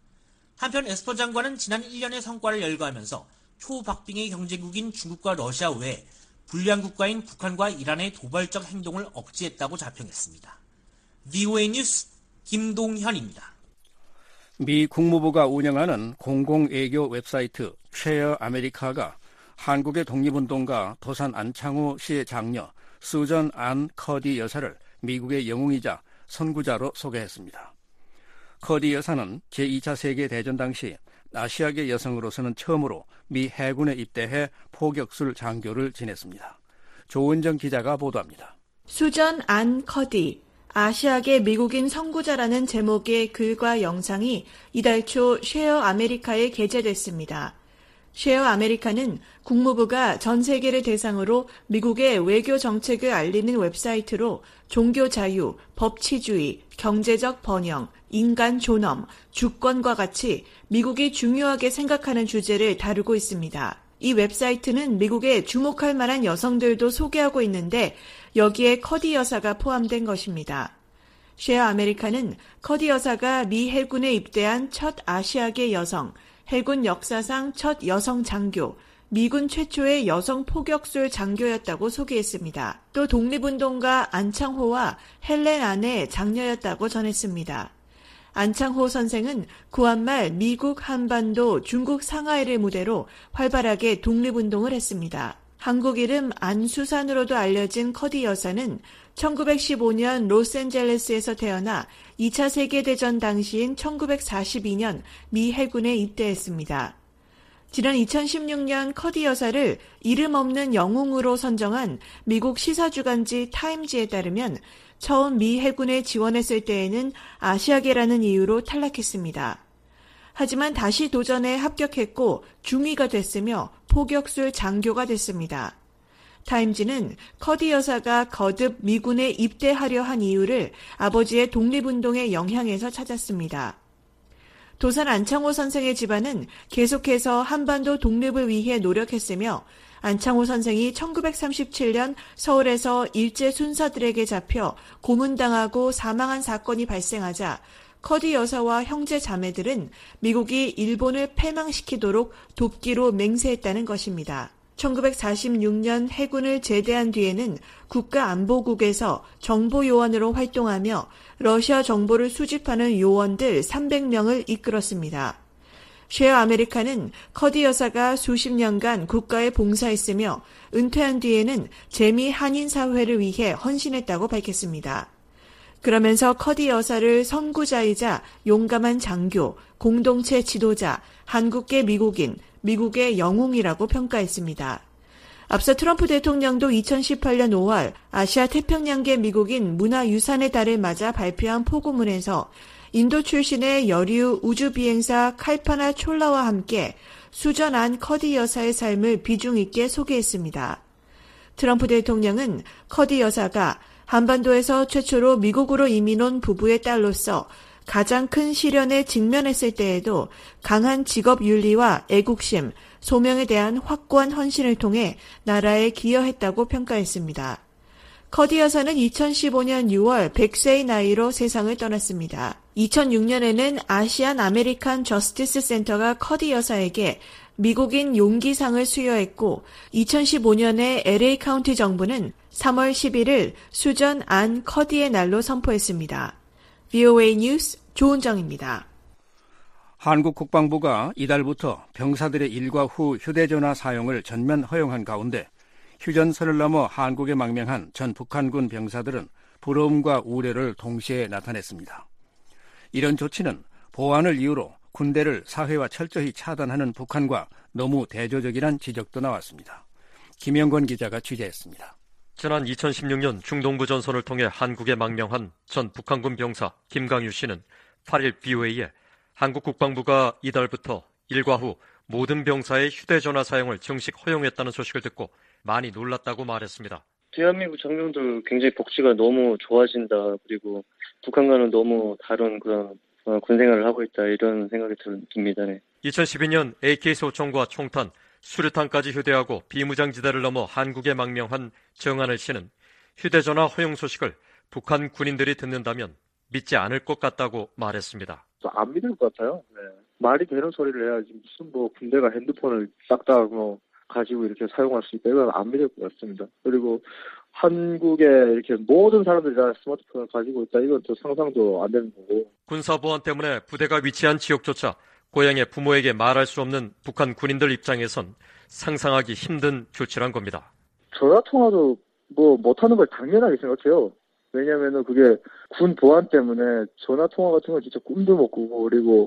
한편 에스퍼 장관은 지난 1년의 성과를 열거하면서 초박빙의 경제국인 중국과 러시아 외에 불량 국가인 북한과 이란의 도발적 행동을 억제했다고 자평했습니다. VOA 뉴스 김동현입니다. 미 국무부가 운영하는 공공외교 웹사이트 쉐어 아메리카가 한국의 독립운동가 도산 안창호 씨의 장녀 수전 안 커디 여사를 미국의 영웅이자 선구자로 소개했습니다. 커디 여사는 제2차 세계대전 당시 아시아계 여성으로서는 처음으로 미 해군에 입대해 포격술 장교를 지냈습니다. 조은정 기자가 보도합니다. 수전 안 커디, 아시아계 미국인 선구자라는 제목의 글과 영상이 이달 초 쉐어 아메리카에 게재됐습니다. 쉐어 아메리카는 국무부가 전 세계를 대상으로 미국의 외교 정책을 알리는 웹사이트로 종교 자유, 법치주의, 경제적 번영, 인간 존엄, 주권과 같이 미국이 중요하게 생각하는 주제를 다루고 있습니다. 이 웹사이트는 미국에 주목할 만한 여성들도 소개하고 있는데 여기에 커디 여사가 포함된 것입니다. 쉐어 아메리카는 커디 여사가 미 해군에 입대한 첫 아시아계 여성, 해군 역사상 첫 여성 장교, 미군 최초의 여성 포격술 장교였다고 소개했습니다. 또 독립운동가 안창호와 헬렌 안의 장녀였다고 전했습니다. 안창호 선생은 구한말 미국 한반도 중국 상하이를 무대로 활발하게 독립운동을 했습니다. 한국 이름 안수산으로도 알려진 커디 여사는 1915년 로스앤젤레스에서 태어나 2차 세계대전 당시인 1942년 미 해군에 입대했습니다. 지난 2016년 커디 여사를 이름 없는 영웅으로 선정한 미국 시사주간지 타임지에 따르면 처음 미 해군에 지원했을 때에는 아시아계라는 이유로 탈락했습니다. 하지만 다시 도전에 합격했고 중위가 됐으며 포격술 장교가 됐습니다. 타임지는 커디 여사가 거듭 미군에 입대하려 한 이유를 아버지의 독립운동의 영향에서 찾았습니다. 도산 안창호 선생의 집안은 계속해서 한반도 독립을 위해 노력했으며 안창호 선생이 1937년 서울에서 일제 순사들에게 잡혀 고문당하고 사망한 사건이 발생하자 커디 여사와 형제 자매들은 미국이 일본을 패망시키도록 돕기로 맹세했다는 것입니다. 1946년 해군을 제대한 뒤에는 국가안보국에서 정보요원으로 활동하며 러시아 정보를 수집하는 요원들 300명을 이끌었습니다. 쉐어 아메리카는 커디 여사가 수십 년간 국가에 봉사했으며 은퇴한 뒤에는 재미 한인 사회를 위해 헌신했다고 밝혔습니다. 그러면서 커디 여사를 선구자이자 용감한 장교, 공동체 지도자, 한국계 미국인, 미국의 영웅이라고 평가했습니다. 앞서 트럼프 대통령도 2018년 5월 아시아 태평양계 미국인 문화유산의 달을 맞아 발표한 포고문에서 인도 출신의 여류 우주비행사 칼파나 촐라와 함께 수전한 커디 여사의 삶을 비중 있게 소개했습니다. 트럼프 대통령은 커디 여사가 한반도에서 최초로 미국으로 이민 온 부부의 딸로서 가장 큰 시련에 직면했을 때에도 강한 직업 윤리와 애국심, 소명에 대한 확고한 헌신을 통해 나라에 기여했다고 평가했습니다. 커디 여사는 2015년 6월 100세의 나이로 세상을 떠났습니다. 2006년에는 아시안 아메리칸 저스티스 센터가 커디 여사에게 미국인 용기상을 수여했고 2015년에 LA 카운티 정부는 3월 11일 수전 안 커디의 날로 선포했습니다. VOA 뉴스 조은정입니다. 한국 국방부가 이달부터 병사들의 일과 후 휴대전화 사용을 전면 허용한 가운데 휴전선을 넘어 한국에 망명한 전 북한군 병사들은 부러움과 우려를 동시에 나타냈습니다. 이런 조치는 보안을 이유로 군대를 사회와 철저히 차단하는 북한과 너무 대조적이라는 지적도 나왔습니다. 김영권 기자가 취재했습니다. 지난 2016년 중동부 전선을 통해 한국에 망명한 전 북한군 병사 김강유 씨는 8일 BOA에 한국 국방부가 이달부터 일과 후 모든 병사의 휴대전화 사용을 정식 허용했다는 소식을 듣고 많이 놀랐다고 말했습니다. 대한민국 장병들 굉장히 복지가 너무 좋아진다. 그리고 북한과는 너무 다른 그런 군생활을 하고 있다. 이런 생각이 듭니다. 네. 2012년 AK 소총과 총탄, 수류탄까지 휴대하고 비무장지대를 넘어 한국에 망명한 정한을 씨는 휴대전화 허용 소식을 북한 군인들이 듣는다면 믿지 않을 것 같다고 말했습니다. 안 믿을 것 같아요. 네. 말이 되는 소리를 해야지 무슨 군대가 핸드폰을 싹다 가지고 이렇게 사용할 수 있다. 이건 안 믿을 것 같습니다. 그리고 한국에 이렇게 모든 사람들이 다 스마트폰을 가지고 있다. 이건 또 상상도 안 되는 거고. 군사보안 때문에 부대가 위치한 지역조차 고향의 부모에게 말할 수 없는 북한 군인들 입장에선 상상하기 힘든 조치란 겁니다. 전화통화도 못하는 걸 당연하게 생각해요. 왜냐면은 그게 군 보안 때문에 전화통화 같은 건 진짜 꿈도 못 꾸고, 그리고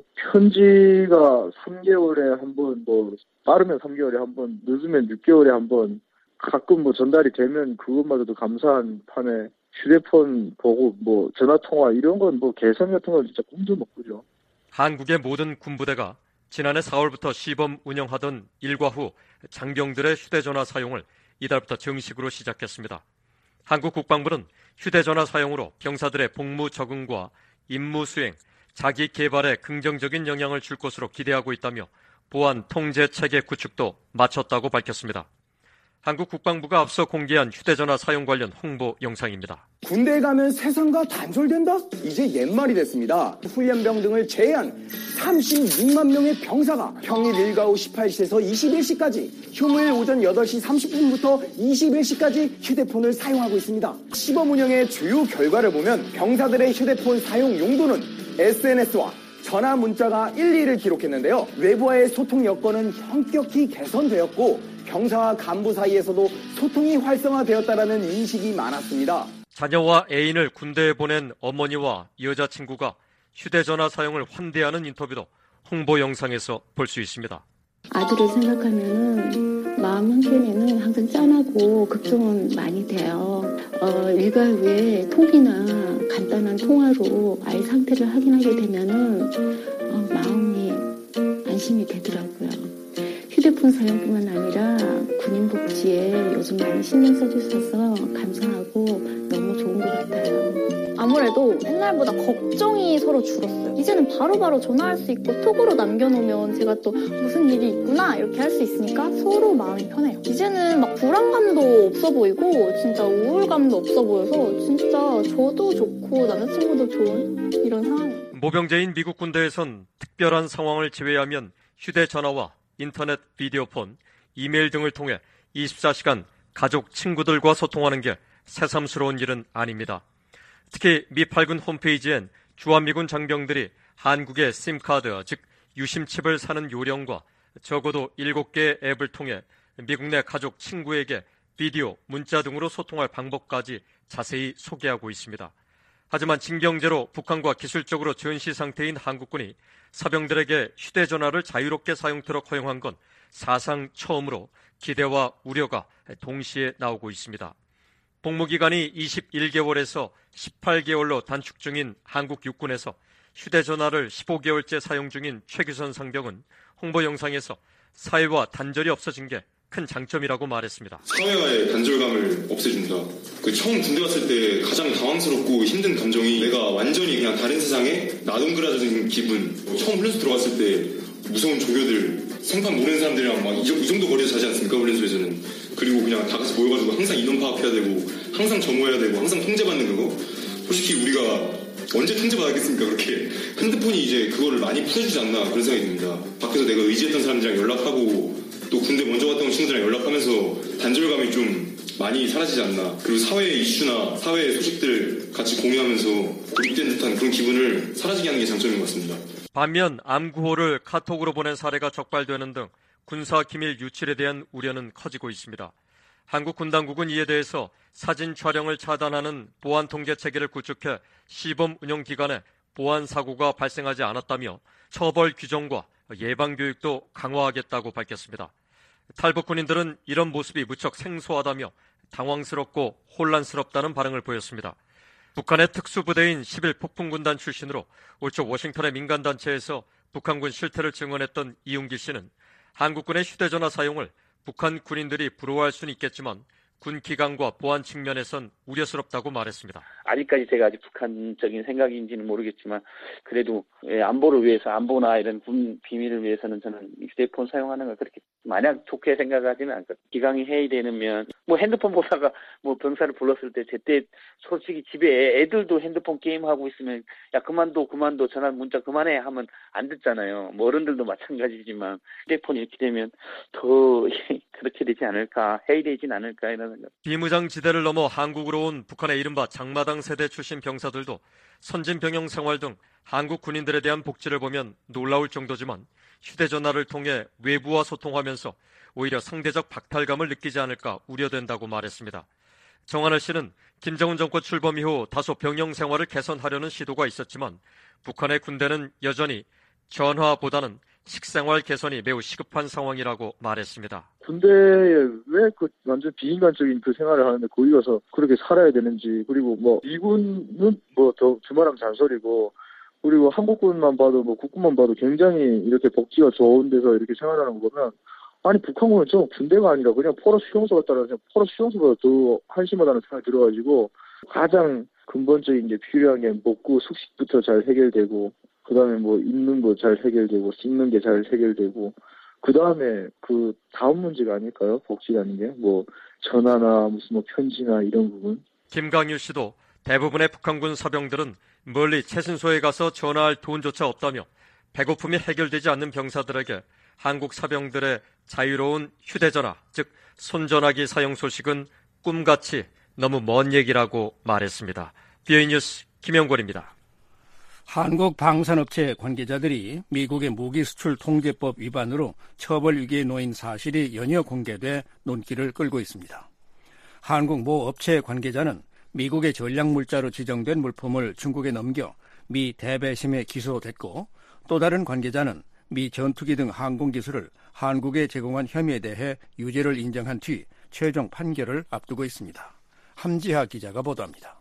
편지가 3개월에 한 번, 빠르면 3개월에 한 번, 늦으면 6개월에 한 번, 가끔 전달이 되면 그것마저도 감사한 판에 휴대폰 보고 전화통화 이런 건 개선 같은 건 진짜 꿈도 못 꾸죠. 한국의 모든 군부대가 지난해 4월부터 시범 운영하던 일과 후 장병들의 휴대전화 사용을 이달부터 정식으로 시작했습니다. 한국 국방부는 휴대전화 사용으로 병사들의 복무 적응과 임무 수행, 자기 개발에 긍정적인 영향을 줄 것으로 기대하고 있다며 보안 통제 체계 구축도 마쳤다고 밝혔습니다. 한국 국방부가 앞서 공개한 휴대전화 사용 관련 홍보 영상입니다. 군대에 가면 세상과 단절된다? 이제 옛말이 됐습니다. 훈련병 등을 제외한 36만 명의 병사가 평일 일과 후 18시에서 21시까지, 휴무일 오전 8시 30분부터 21시까지 휴대폰을 사용하고 있습니다. 시범 운영의 주요 결과를 보면 병사들의 휴대폰 사용 용도는 SNS와 전화 문자가 1, 2를 기록했는데요. 외부와의 소통 여건은 현격히 개선되었고 병사와 간부 사이에서도 소통이 활성화되었다라는 인식이 많았습니다. 자녀와 애인을 군대에 보낸 어머니와 여자친구가 휴대전화 사용을 환대하는 인터뷰도 홍보 영상에서 볼 수 있습니다. 아들을 생각하면 마음 한켠에는 항상 짠하고 걱정은 많이 돼요. 일과 후에 톡이나 간단한 통화로 아이 상태를 확인하게 되면은 마음이 안심이 되더라고요. 휴대폰 사용뿐만 아니라 군인 복지에 요즘 많이 신경 써주셔서 감사하고 너무 좋은 것 같아요. 아무래도 옛날보다 걱정이 서로 줄었어요. 이제는 바로바로 전화할 수 있고 톡으로 남겨놓으면 제가 또 무슨 일이 있구나 이렇게 할 수 있으니까 서로 마음이 편해요. 이제는 불안감도 없어 보이고 진짜 우울감도 없어 보여서 진짜 저도 좋고 남자친구도 좋은 이런 상황이에요. 모병제인 미국 군대에선 특별한 상황을 제외하면 휴대전화와 인터넷, 비디오폰, 이메일 등을 통해 24시간 가족, 친구들과 소통하는 게 새삼스러운 일은 아닙니다. 특히 미 8군 홈페이지엔 주한미군 장병들이 한국의 심카드, 즉 유심칩을 사는 요령과 적어도 7개의 앱을 통해 미국 내 가족, 친구에게 비디오, 문자 등으로 소통할 방법까지 자세히 소개하고 있습니다. 하지만 징병제로 북한과 기술적으로 전시 상태인 한국군이 사병들에게 휴대전화를 자유롭게 사용토록 허용한 건 사상 처음으로 기대와 우려가 동시에 나오고 있습니다. 복무기간이 21개월에서 18개월로 단축 중인 한국 육군에서 휴대전화를 15개월째 사용 중인 최규선 상병은 홍보 영상에서 사회와 단절이 없어진 게 큰 장점이라고 말했습니다. 사회와의 단절감을 없애준다. 처음 군대 갔을 때 가장 당황스럽고 힘든 감정이 내가 완전히 그냥 다른 세상에 나동그라진 기분. 처음 훈련소 들어갔을 때 무서운 조교들 생판 모르는 사람들이랑 막 이 정도 거리에서 자지 않습니까? 훈련소에서는. 그리고 그냥 다 같이 모여가지고 항상 인원 파악해야 되고 항상 점호해야 되고 항상 통제받는 거. 솔직히 우리가 언제 통제받았겠습니까? 그렇게 핸드폰이 이제 그거를 많이 풀어주지 않나 그런 생각이 듭니다. 밖에서 내가 의지했던 사람들이랑 연락하고 또 군대 먼저 갔다 온 친구들이랑 연락하면서 단절감이 좀 많이 사라지지 않나. 그리고 사회의 이슈나 사회의 소식들 같이 공유하면서 고립된 듯한 그런 기분을 사라지게 하는 게 장점인 것 같습니다. 반면 암구호를 카톡으로 보낸 사례가 적발되는 등 군사 기밀 유출에 대한 우려는 커지고 있습니다. 한국 군 당국은 이에 대해서 사진 촬영을 차단하는 보안 통제 체계를 구축해 시범 운영 기간에 보안 사고가 발생하지 않았다며 처벌 규정과 예방 교육도 강화하겠다고 밝혔습니다. 탈북 군인들은 이런 모습이 무척 생소하다며 당황스럽고 혼란스럽다는 반응을 보였습니다. 북한의 특수부대인 11폭풍군단 출신으로 올 초 워싱턴의 민간단체에서 북한군 실태를 증언했던 이웅길 씨는 한국군의 휴대전화 사용을 북한 군인들이 부러워할 수는 있겠지만 군 기강과 보안 측면에선 우려스럽다고 말했습니다. 아직까지 제가 아직 북한적인 생각인지는 모르겠지만 그래도 안보를 위해서 안보나 이런 군 비밀을 위해서는 저는 휴대폰 사용하는 걸 그렇게 마냥 좋게 생각하지는 않거든요. 기강이 해이되면 뭐 핸드폰 보다가 뭐 병사를 불렀을 때 제때 솔직히 집에 애들도 핸드폰 게임하고 있으면 야 그만둬 전화 문자 그만해 하면 안 듣잖아요. 뭐 어른들도 마찬가지지만 휴대폰이 이렇게 되면 더 그렇게 되지 않을까 해이되진 않을까 이런 생각. 비무장지대를 넘어 한국으로 온 북한의 이른바 장마당 세대 출신 병사들도 선진 병영 생활 등 한국 군인들에 대한 복지를 보면 놀라울 정도지만 휴대전화를 통해 외부와 소통하면서 오히려 상대적 박탈감을 느끼지 않을까 우려된다고 말했습니다. 정한을 씨는 김정은 정권 출범 이후 다소 병영 생활을 개선하려는 시도가 있었지만 북한의 군대는 여전히 전화보다는 식생활 개선이 매우 시급한 상황이라고 말했습니다. 군대에 왜 그 완전 비인간적인 그 생활을 하는데 거기 가서 그렇게 살아야 되는지, 그리고 뭐 미군은 뭐 더 주말하면 잔소리고, 그리고 한국군만 봐도 뭐 국군만 봐도 굉장히 이렇게 복지가 좋은 데서 이렇게 생활하는 거 보면, 아니 북한군은 좀 군대가 아니라 그냥 포로 수용소 같다는, 그냥 포로 수용소보다 더 한심하다는 생각이 들어가지고, 가장 근본적인 게 필요한 게 먹고 숙식부터 잘 해결되고, 그 다음에 뭐 입는 거 잘 해결되고, 씻는 게 잘 해결되고, 그 다음에 그 다음 문제가 아닐까요? 복지라는 게 뭐 전화나 무슨 뭐 편지나 이런 부분. 김강유 씨도 대부분의 북한군 사병들은 멀리 채신소에 가서 전화할 돈조차 없다며 배고픔이 해결되지 않는 병사들에게 한국 사병들의 자유로운 휴대전화, 즉 손전화기 사용 소식은 꿈같이 너무 먼 얘기라고 말했습니다. BOE 뉴스 김영권입니다. 한국 방산업체 관계자들이 미국의 무기 수출 통제법 위반으로 처벌 위기에 놓인 사실이 연이어 공개돼 논기를 끌고 있습니다. 한국 모 업체 관계자는 미국의 전략물자로 지정된 물품을 중국에 넘겨 미 대배심에 기소됐고, 또 다른 관계자는 미 전투기 등 항공기술을 한국에 제공한 혐의에 대해 유죄를 인정한 뒤 최종 판결을 앞두고 있습니다. 함지하 기자가 보도합니다.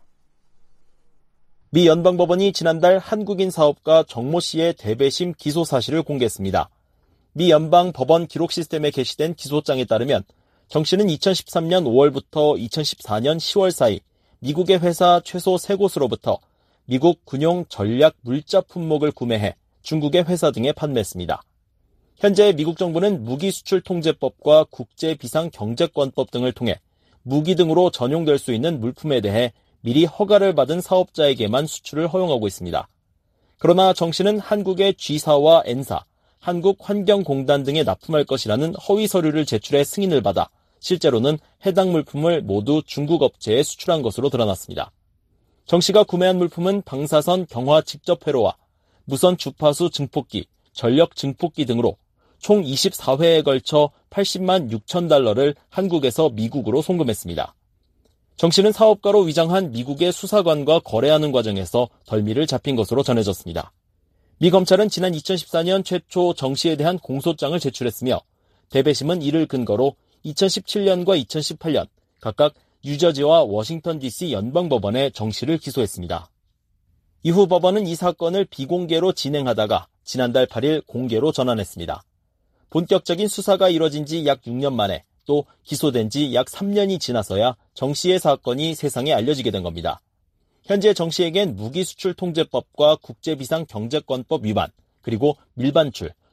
미 연방법원이 지난달 한국인 사업가 정모 씨의 대배심 기소 사실을 공개했습니다. 미 연방법원 기록 시스템에 게시된 기소장에 따르면 정 씨는 2013년 5월부터 2014년 10월 사이 미국의 회사 최소 3곳으로부터 미국 군용 전략 물자 품목을 구매해 중국의 회사 등에 판매했습니다. 현재 미국 정부는 무기수출통제법과 국제비상경제권법 등을 통해 무기 등으로 전용될 수 있는 물품에 대해 미리 허가를 받은 사업자에게만 수출을 허용하고 있습니다. 그러나 정 씨는 한국의 G사와 N사, 한국환경공단 등에 납품할 것이라는 허위 서류를 제출해 승인을 받아 실제로는 해당 물품을 모두 중국 업체에 수출한 것으로 드러났습니다. 정 씨가 구매한 물품은 방사선 경화 직접 회로와 무선 주파수 증폭기, 전력 증폭기 등으로 총 24회에 걸쳐 80만 6천 달러를 한국에서 미국으로 송금했습니다. 정 씨는 사업가로 위장한 미국의 수사관과 거래하는 과정에서 덜미를 잡힌 것으로 전해졌습니다. 미 검찰은 지난 2014년 최초 정 씨에 대한 공소장을 제출했으며 대배심은 이를 근거로 2017년과 2018년 각각 뉴저지와 워싱턴 DC 연방법원에 정 씨를 기소했습니다. 이후 법원은 이 사건을 비공개로 진행하다가 지난달 8일 공개로 전환했습니다. 본격적인 수사가 이뤄진 지 약 6년 만에 또 기소된 지 약 3년이 지나서야 정 씨의 사건이 세상에 알려지게 된 겁니다. 현재 정 씨에겐 무기수출통제법과 국제비상경제권법 위반, 그리고 밀반출,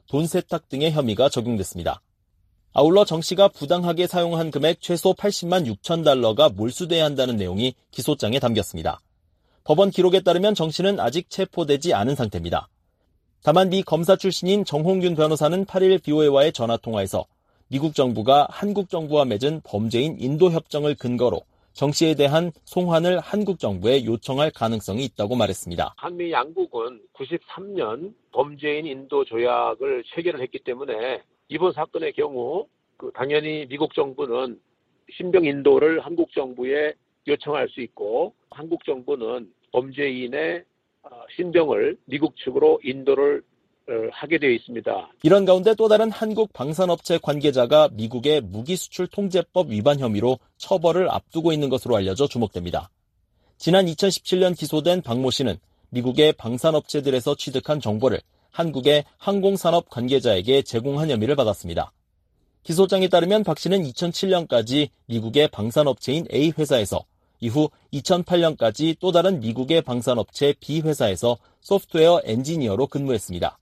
돈 세탁 등의 혐의가 적용됐습니다. 아울러 정 씨가 부당하게 사용한 금액 최소 80만 6천 달러가 몰수돼야 한다는 내용이 기소장에 담겼습니다. 법원 기록에 따르면 정 씨는 아직 체포되지 않은 상태입니다. 다만 미 검사 출신인 정홍균 변호사는 8일 BOA와의 전화통화에서 미국 정부가 한국 정부와 맺은 범죄인 인도 협정을 근거로 정 씨에 대한 송환을 한국 정부에 요청할 가능성이 있다고 말했습니다. 한미 양국은 93년 범죄인 인도 조약을 체결을 했기 때문에 이번 사건의 경우 당연히 미국 정부는 신병 인도를 한국 정부에 요청할 수 있고 한국 정부는 범죄인의 신병을 미국 측으로 인도를 하게 되어 있습니다. 이런 가운데 또 다른 한국 방산업체 관계자가 미국의 무기수출 통제법 위반 혐의로 처벌을 앞두고 있는 것으로 알려져 주목됩니다. 지난 2017년 기소된 박모 씨는 미국의 방산업체들에서 취득한 정보를 한국의 항공산업 관계자에게 제공한 혐의를 받았습니다. 기소장에 따르면 박 씨는 2007년까지 미국의 방산업체인 A 회사에서 이후 2008년까지 또 다른 미국의 방산업체 B 회사에서 소프트웨어 엔지니어로 근무했습니다.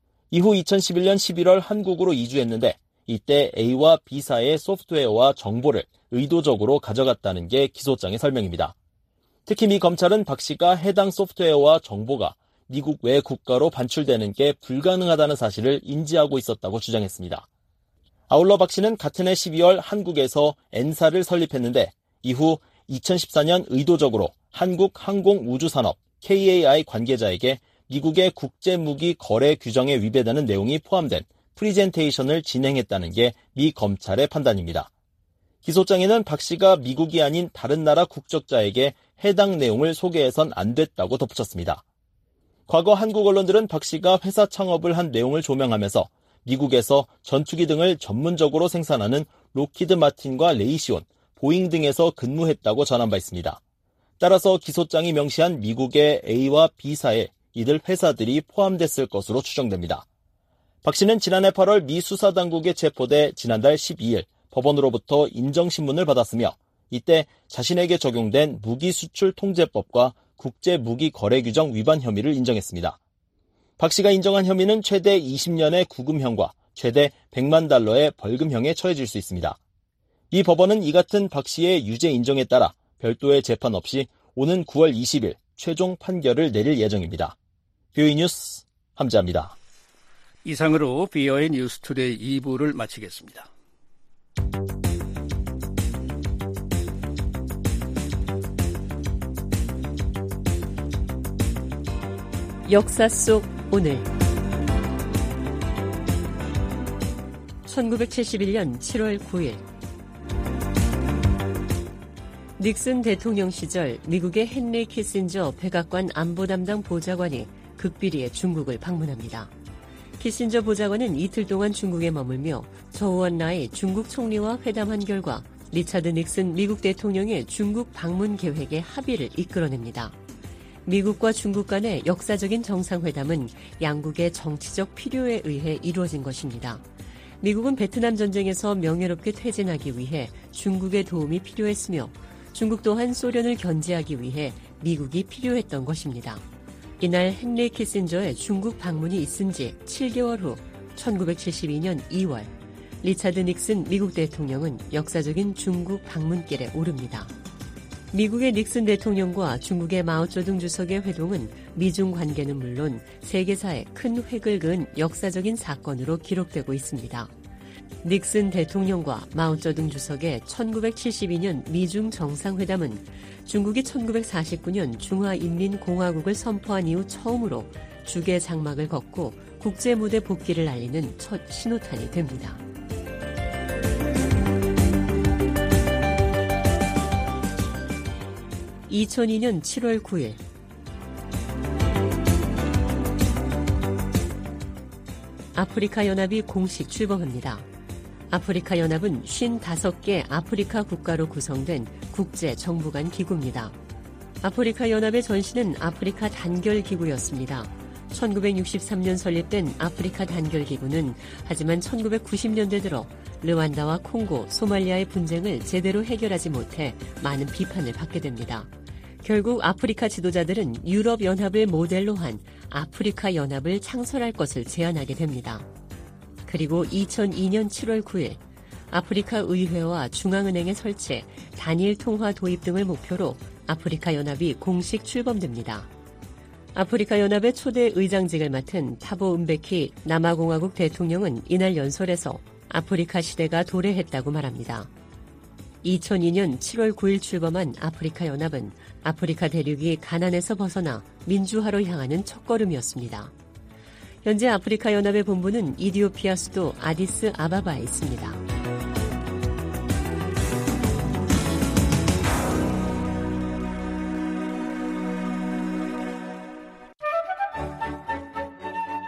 이후 2011년 11월 한국으로 이주했는데 이때 A와 B사의 소프트웨어와 정보를 의도적으로 가져갔다는 게 기소장의 설명입니다. 특히 미 검찰은 박 씨가 해당 소프트웨어와 정보가 미국 외 국가로 반출되는 게 불가능하다는 사실을 인지하고 있었다고 주장했습니다. 아울러 박 씨는 같은 해 12월 한국에서 N사를 설립했는데 이후 2014년 의도적으로 한국항공우주산업 KAI 관계자에게 미국의 국제무기 거래 규정에 위배되는 내용이 포함된 프리젠테이션을 진행했다는 게 미 검찰의 판단입니다. 기소장에는 박 씨가 미국이 아닌 다른 나라 국적자에게 해당 내용을 소개해선 안 됐다고 덧붙였습니다. 과거 한국 언론들은 박 씨가 회사 창업을 한 내용을 조명하면서 미국에서 전투기 등을 전문적으로 생산하는 로키드 마틴과 레이시온, 보잉 등에서 근무했다고 전한 바 있습니다. 따라서 기소장이 명시한 미국의 A와 B사에 이들 회사들이 포함됐을 것으로 추정됩니다. 박 씨는 지난해 8월 미 수사당국에 체포돼 지난달 12일 법원으로부터 인정신문을 받았으며 이때 자신에게 적용된 무기수출 통제법과 국제무기거래규정 위반 혐의를 인정했습니다. 박 씨가 인정한 혐의는 최대 20년의 구금형과 최대 100만 달러의 벌금형에 처해질 수 있습니다. 이 법원은 이 같은 박 씨의 유죄 인정에 따라 별도의 재판 없이 오는 9월 20일 최종 판결을 내릴 예정입니다. BOA 뉴스 함재합니다. 이상으로 BOA 뉴스투데이 2부를 마치겠습니다. 역사 속 오늘 1971년 7월 9일 닉슨 대통령 시절 미국의 헨리 키신저 백악관 안보담당 보좌관이 극비리에 중국을 방문합니다. 키신저 보좌관은 이틀 동안 중국에 머물며 저우언라이 중국 총리와 회담한 결과 리차드 닉슨 미국 대통령의 중국 방문 계획에 합의를 이끌어냅니다. 미국과 중국 간의 역사적인 정상회담은 양국의 정치적 필요에 의해 이루어진 것입니다. 미국은 베트남 전쟁에서 명예롭게 퇴진하기 위해 중국의 도움이 필요했으며 중국 또한 소련을 견제하기 위해 미국이 필요했던 것입니다. 이날 헨리 키신저의 중국 방문이 있은 지 7개월 후 1972년 2월 리차드 닉슨 미국 대통령은 역사적인 중국 방문길에 오릅니다. 미국의 닉슨 대통령과 중국의 마오쩌둥 주석의 회동은 미중 관계는 물론 세계사에 큰 획을 그은 역사적인 사건으로 기록되고 있습니다. 닉슨 대통령과 마오쩌둥 주석의 1972년 미중 정상회담은 중국이 1949년 중화인민공화국을 선포한 이후 처음으로 주계 장막을 걷고 국제무대 복귀를 알리는 첫 신호탄이 됩니다. (2002년 7월 9일) 아프리카 연합이 공식 출범합니다. 아프리카 연합은 55개 아프리카 국가로 구성된 국제 정부 간 기구입니다. 아프리카 연합의 전신은 아프리카 단결 기구였습니다. 1963년 설립된 아프리카 단결 기구는 하지만 1990년대 들어 르완다와 콩고, 소말리아의 분쟁을 제대로 해결하지 못해 많은 비판을 받게 됩니다. 결국 아프리카 지도자들은 유럽 연합을 모델로 한 아프리카 연합을 창설할 것을 제안하게 됩니다. 그리고 2002년 7월 9일 아프리카 의회와 중앙은행의 설치, 단일 통화 도입 등을 목표로 아프리카 연합이 공식 출범됩니다. 아프리카 연합의 초대 의장직을 맡은 타보 음베키 남아공화국 대통령은 이날 연설에서 아프리카 시대가 도래했다고 말합니다. 2002년 7월 9일 출범한 아프리카 연합은 아프리카 대륙이 가난에서 벗어나 민주화로 향하는 첫걸음이었습니다. 현재 아프리카 연합의 본부는 이디오피아 수도 아디스 아바바에 있습니다.